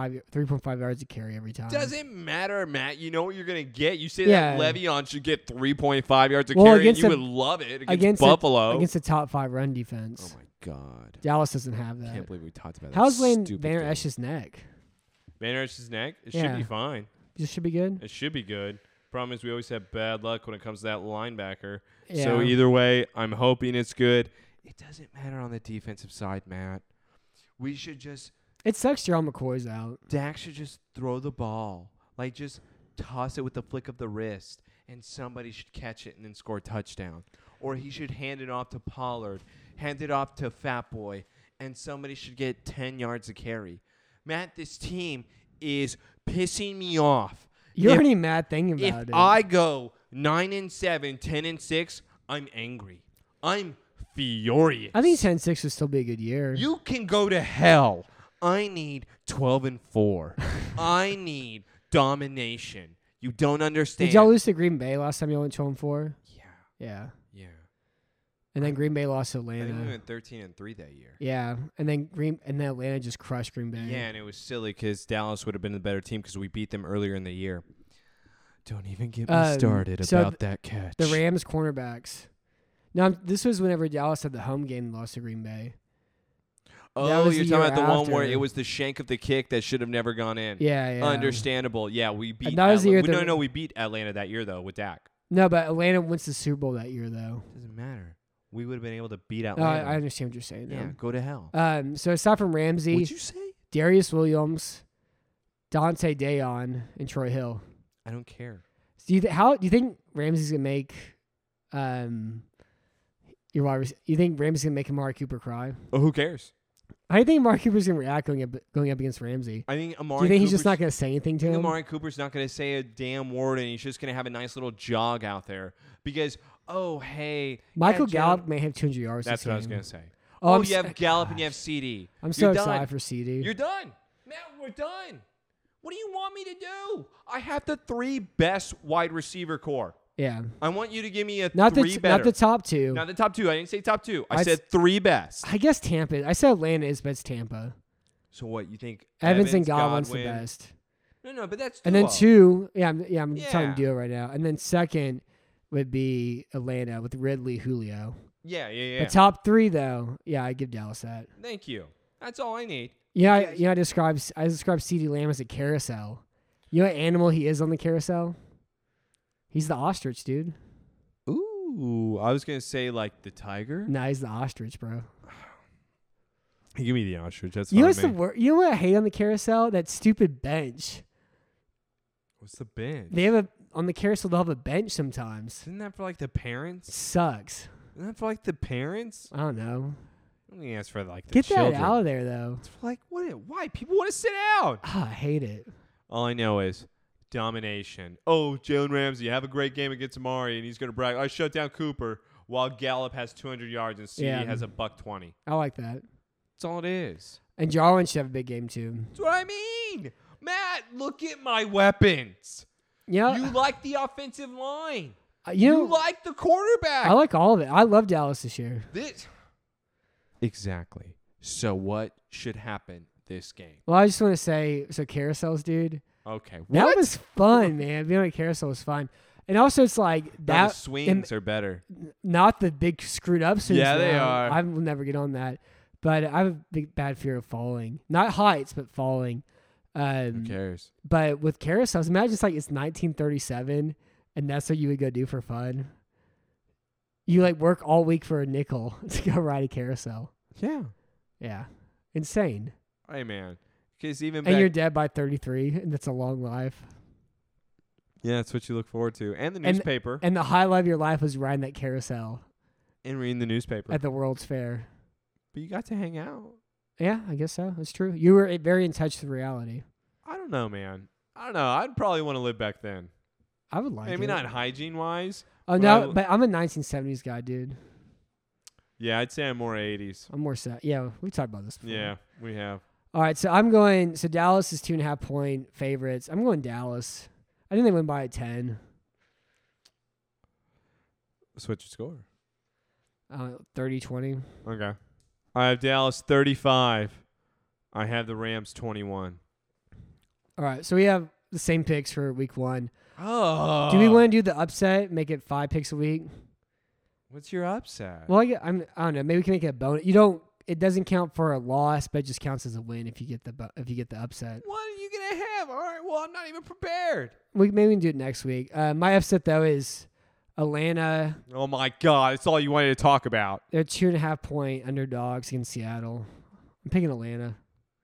3.5 yards to carry every time. Doesn't matter, Matt. You know what you're going to get. You say Yeah. that Le'Veon should get 3.5 yards a Well, carry, and against you a- would love it against, against Buffalo. against a top 5 run Oh, defense. my God. Dallas doesn't have I that. can't believe we talked about that. How's Lane stupid Van thing. Esch's neck? Van Esch's neck? It Yeah. should be fine. This should be good. It should be good. Problem is we always have bad luck when it comes to that linebacker. Yeah. So either way, I'm hoping it's good. It doesn't matter on the defensive side, Matt. We should just It sucks Gerald McCoy's out. Dak should just throw the ball. Like just toss it with the flick of the wrist and somebody should catch it and then score a touchdown. Or he should hand it off to Pollard, hand it off to Fat Boy, and somebody should get 10 yards a carry. Matt, this team is pissing me off. You're If- already mad thinking If about it. I go 9-7, 10-6, I'm angry. I'm furious. I think 10-6 would still be a good year. You can go to hell. I need 12-4. I need domination. You don't understand. Did y'all lose to Green Bay last time y'all went 12-4? Yeah, Yeah. yeah. And then Green Bay lost to I think we Atlanta. went 13-3 that year. Yeah. And then Atlanta just crushed Green Bay. Yeah, and it was silly because Dallas would have been the better team because we beat them earlier in the year. Don't even get me started so about that catch. The Rams cornerbacks. Now, this was whenever Dallas had the home game and lost to Green Bay. That Oh, was you're the talking year about the one where after. it was the shank of the kick that should have never gone in. Yeah, yeah. Understandable. Yeah, we beat. that was the year No, we beat Atlanta that year though with Dak. No, but Atlanta wins the Super Bowl that year, though. Doesn't matter. We would have been able to beat No, Atlanta. I understand what you're saying. yeah, Now. go to hell. So aside from Ramsey, What'd you say? Darius Williams, Dante Dayon, and Troy Hill. I don't care. Do you think Ramsey's gonna make your wide receiver? You think Ramsey's gonna make Amari Cooper cry? Oh, who cares? How do you think Amari Cooper's gonna react going up against Ramsey? I think Amari. Do you think he's Cooper's, just not gonna say anything to I think him? Amari Cooper's not going to say a damn word, and he's just going to have a nice little jog out there because, oh hey, Michael yeah, Gallup may have 200 yards. That's this what I was game. going to say. Oh, Oh, you have Gallup and you have CD. I'm so You're excited done. for CD. You're done, Matt. We're done. What do you want me to do? I have the 3 best wide receiver core. Yeah, I want you to give me a not 3 the better. not the top 2. Not the top 2. I didn't say top 2. I I'd said 3 best. I guess Tampa. I said Atlanta is, but it's Tampa. So what you think? Evans and Godwin's the Godwin? best. No, but that's And then duo. 2, I'm Yeah. telling duo right now. And then second would be Atlanta with Ridley, Julio. Yeah. The top 3 though, yeah, I give Dallas that. Thank you. That's all I need. Yeah, I describe CeeDee Lamb as a carousel. You know what animal he is on the carousel? He's the ostrich, dude. Ooh, I was gonna say like the tiger. Nah, he's the ostrich, bro. Give me the ostrich. That's You know fine. what's the word? You know what I hate on the carousel? That stupid bench. What's the bench? They have on the carousel. They'll have a bench sometimes. Isn't that for like the parents? Sucks. Isn't that for like the parents? I don't know. I think that's for like the Get children. that out of there though. It's for like what? Why people want to sit out? Ah, I hate it. All I know is domination. Oh, Jalen Ramsey, have a great game against Amari, and he's gonna brag. I shut down Cooper while Gallup has 200 yards and CD Yeah. has a $120. I like that. That's all it is. And Jarwin should have a big game too. That's what I mean. Matt, look at my weapons. Yeah, You like the offensive line. you know, You like the quarterback. I like all of it. I love Dallas this year. This. Exactly. So what should happen this game? Well, I just want to say, so carousels, dude. Okay. That What? was fun, man. Being on a carousel was fun. And also, it's like No, that. the swings are better. Not the big screwed up swings. Yeah, they now. are. I will never get on that. But I have a big bad fear of falling. Not heights, but falling. Who cares? But with carousels, imagine it's 1937, and that's what you would go do for fun. You like work all week for a nickel to go ride a carousel. Yeah. Yeah, insane. Hey, man. Because even And back, you're dead by 33, and that's a long life. yeah, that's what you look forward to. And the And- newspaper. And the highlight of your life was riding that carousel And reading the newspaper. at the World's Fair. But you got to hang out. Yeah, I guess so. That's true. You were very in touch with reality. I don't know, man. I don't know. I'd probably want to live back then. I would like Maybe it. not hygiene-wise. Oh, but no, but I'm a 1970s guy, dude. Yeah, I'd say I'm more 80s. I'm more sad. Yeah, we talked about this before. Yeah, we have. All right, so I'm going. So Dallas is 2.5 point favorites. I'm going Dallas. I think they win by 10. What's your score? 30-20. Okay. I have Dallas 35. I have the Rams 21. All right, so we have the same picks for week 1. Oh. Do we want to do the upset? Make it 5 picks a week? What's your upset? Well, I don't know. Maybe we can make it a bonus. You don't. It doesn't count for a loss, but it just counts as a win if you get the upset. What are you going to have? All right, well, I'm not even prepared. Maybe we can do it next week. My upset though is Atlanta. Oh, my God. That's all you wanted to talk about. They're 2.5 point underdogs against Seattle. I'm picking Atlanta.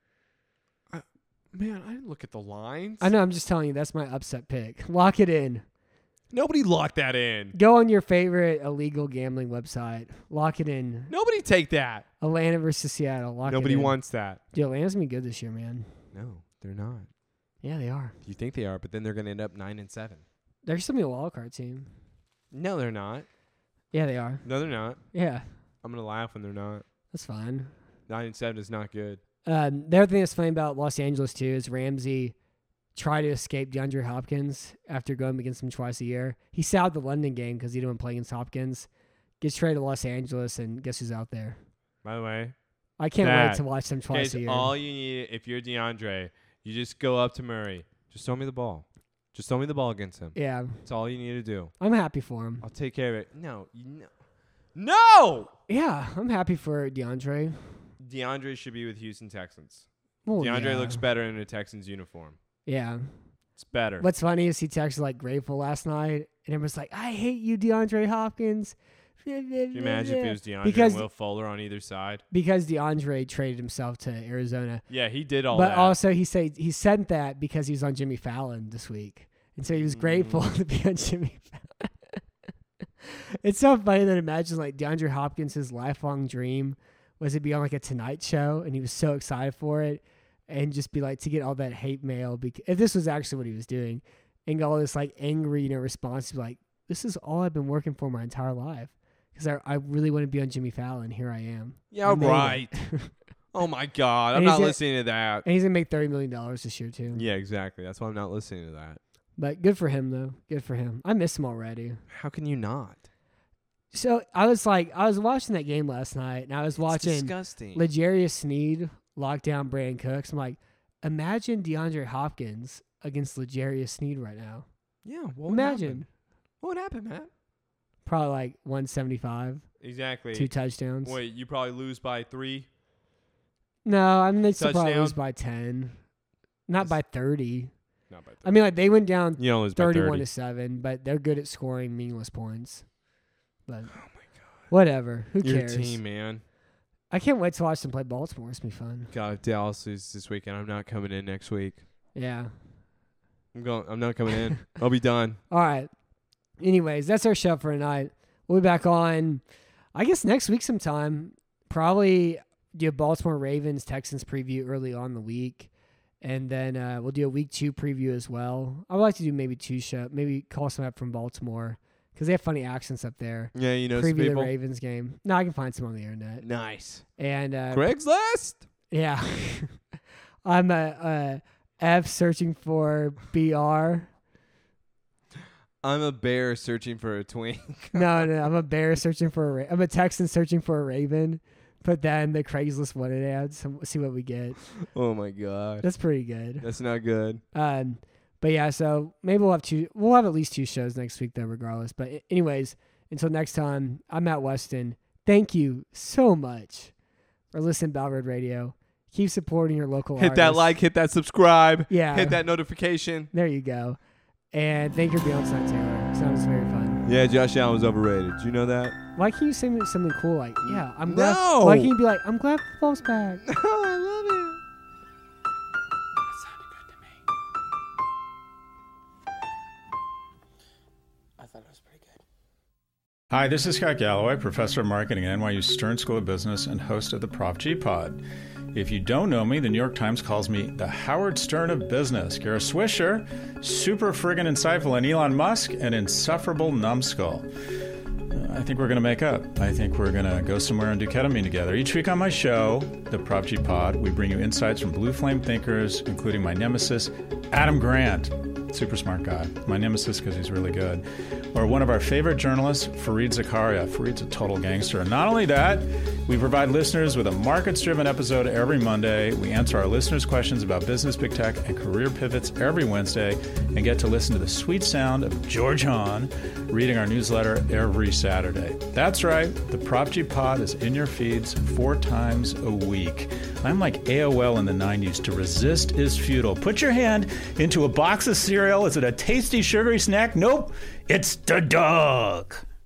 Man, I didn't look at the lines. I know. I'm just telling you. That's my upset pick. Lock it in. Nobody locked that in. Go on your favorite illegal gambling website. Lock it in. Nobody take that. Atlanta versus Seattle. Lock Nobody it in. wants that. Dude, Atlanta's gonna be good this year, man. No, they're not. Yeah, they are. You think they are, but then they're going to end up 9-7. They're still be a wild card team. No, they're not. Yeah, they are. No, they're not. Yeah, I'm going to laugh when they're not. that's fine. 9-7 is not good. The other thing that's funny about Los Angeles too is Ramsey tried to escape DeAndre Hopkins after going against him twice a year. He sat out the London game because he didn't want to play against Hopkins. Gets traded to Los Angeles, and guess who's out there? By the way, I can't That- wait to watch them twice a year. all you need, if you're DeAndre, you just go up to Murray. Just throw me the ball. Just throw me the ball against him. Yeah, That's all you need to do. I'm happy for him. I'll take care of it. No! Yeah, I'm happy for DeAndre. DeAndre should be with Houston Texans. Well, DeAndre yeah. looks better in a Texans uniform. Yeah. It's better. What's funny is he texted like grateful last night, and everyone's like, "I hate you, DeAndre Hopkins." Can you imagine if it was DeAndre Because- and Will Fuller on either side? Because DeAndre traded himself to Arizona. Yeah, he did all But that. also he said that because he was on Jimmy Fallon this week. And so he was grateful to be on Jimmy Fallon. It's so funny that imagine like DeAndre Hopkins' lifelong dream was to be on like a Tonight Show, and he was so excited for it, and just be like to get all that hate mail if this was actually what he was doing, and get all this like angry, response to be like, this is all I've been working for my entire life. Because I really want to be on Jimmy Fallon. Here I am. Yeah, I made it. right. Oh, my God. I'm And he's not gonna- listening to that. And he's going to make $30 million this year, too. Yeah, exactly. That's why I'm not listening to that. But good for him, though. Good for him. I miss him already. How can you not? So I was watching that game last night, and I was watching disgusting. L'Jarius Sneed lock down Brandon Cooks. I'm like, imagine DeAndre Hopkins against L'Jarius Sneed right now. Yeah, what would Imagine. happen? What would happen, Matt? Probably like 175, Exactly. 2 touchdowns. Wait, you probably lose by 3? No, I mean, they'd still probably Touchdown? lose by 10. Not by 30. Not by 3. I mean, like, they went down You don't lose by 31 30. to 7, but they're good at scoring meaningless points. But Oh, my God. whatever. Who Your cares? team, man. I can't wait to watch them play Baltimore. It's going to be fun. God, if Dallas loses this weekend, I'm not coming in next week. Yeah. I'm not coming in. I'll be done. All right. Anyways, that's our show for tonight. We'll be back on, I guess, next week sometime. Probably do a Baltimore Ravens Texans preview early on in the week. And then we'll do a week 2 preview as well. I would like to do maybe 2 shows. Maybe call some up from Baltimore because they have funny accents up there. Yeah, you know some Preview the people. Ravens game. No, I can find some on the internet. Nice. And Craigslist? yeah, I'm a F searching for BR. I'm a bear searching for a twink. No, I'm a bear searching for I'm a Texan searching for a Raven. put that in the Craigslist wanted ads. See what we get. Oh my god. That's pretty good. That's not good. But yeah, so maybe we'll have at least 2 shows next week though, regardless. But anyways, until next time, I'm Matt Weston. Thank you so much for listening to Battle Red Radio. Keep supporting your local Hit that artists. like, hit that subscribe. Yeah. Hit that notification. There you go. And thank you for being on tonight, Taylor. Sounds very fun. Yeah, Josh Allen was overrated. Did you know that? Why can't you say something cool like, yeah, I'm glad. No. Why can't you be like, I'm glad football's back? Oh, I love it. Hi, this is Scott Galloway, professor of marketing at NYU Stern School of Business and host of the Prof G Pod. If you don't know me, the New York Times calls me the Howard Stern of business. Kara Swisher, super friggin' insightful, and Elon Musk, an insufferable numbskull. I think we're going to make up. I think we're going to go somewhere and do ketamine together. Each week on my show, the Prof G Pod, we bring you insights from blue flame thinkers, including my nemesis, Adam Grant. Super smart guy. My nemesis because he's really good. Or one of our favorite journalists, Fareed Zakaria. Fareed's a total gangster. And not only that, we provide listeners with a markets-driven episode every Monday. We answer our listeners' questions about business, big tech, and career pivots every Wednesday, and get to listen to the sweet sound of George Hahn reading our newsletter every Saturday. That's right. The Prop G Pod is in your feeds 4 times a week. I'm like AOL in the 90s. To resist is futile. Put your hand into a box of cereal. Is it a tasty, sugary snack? Nope. It's the dog.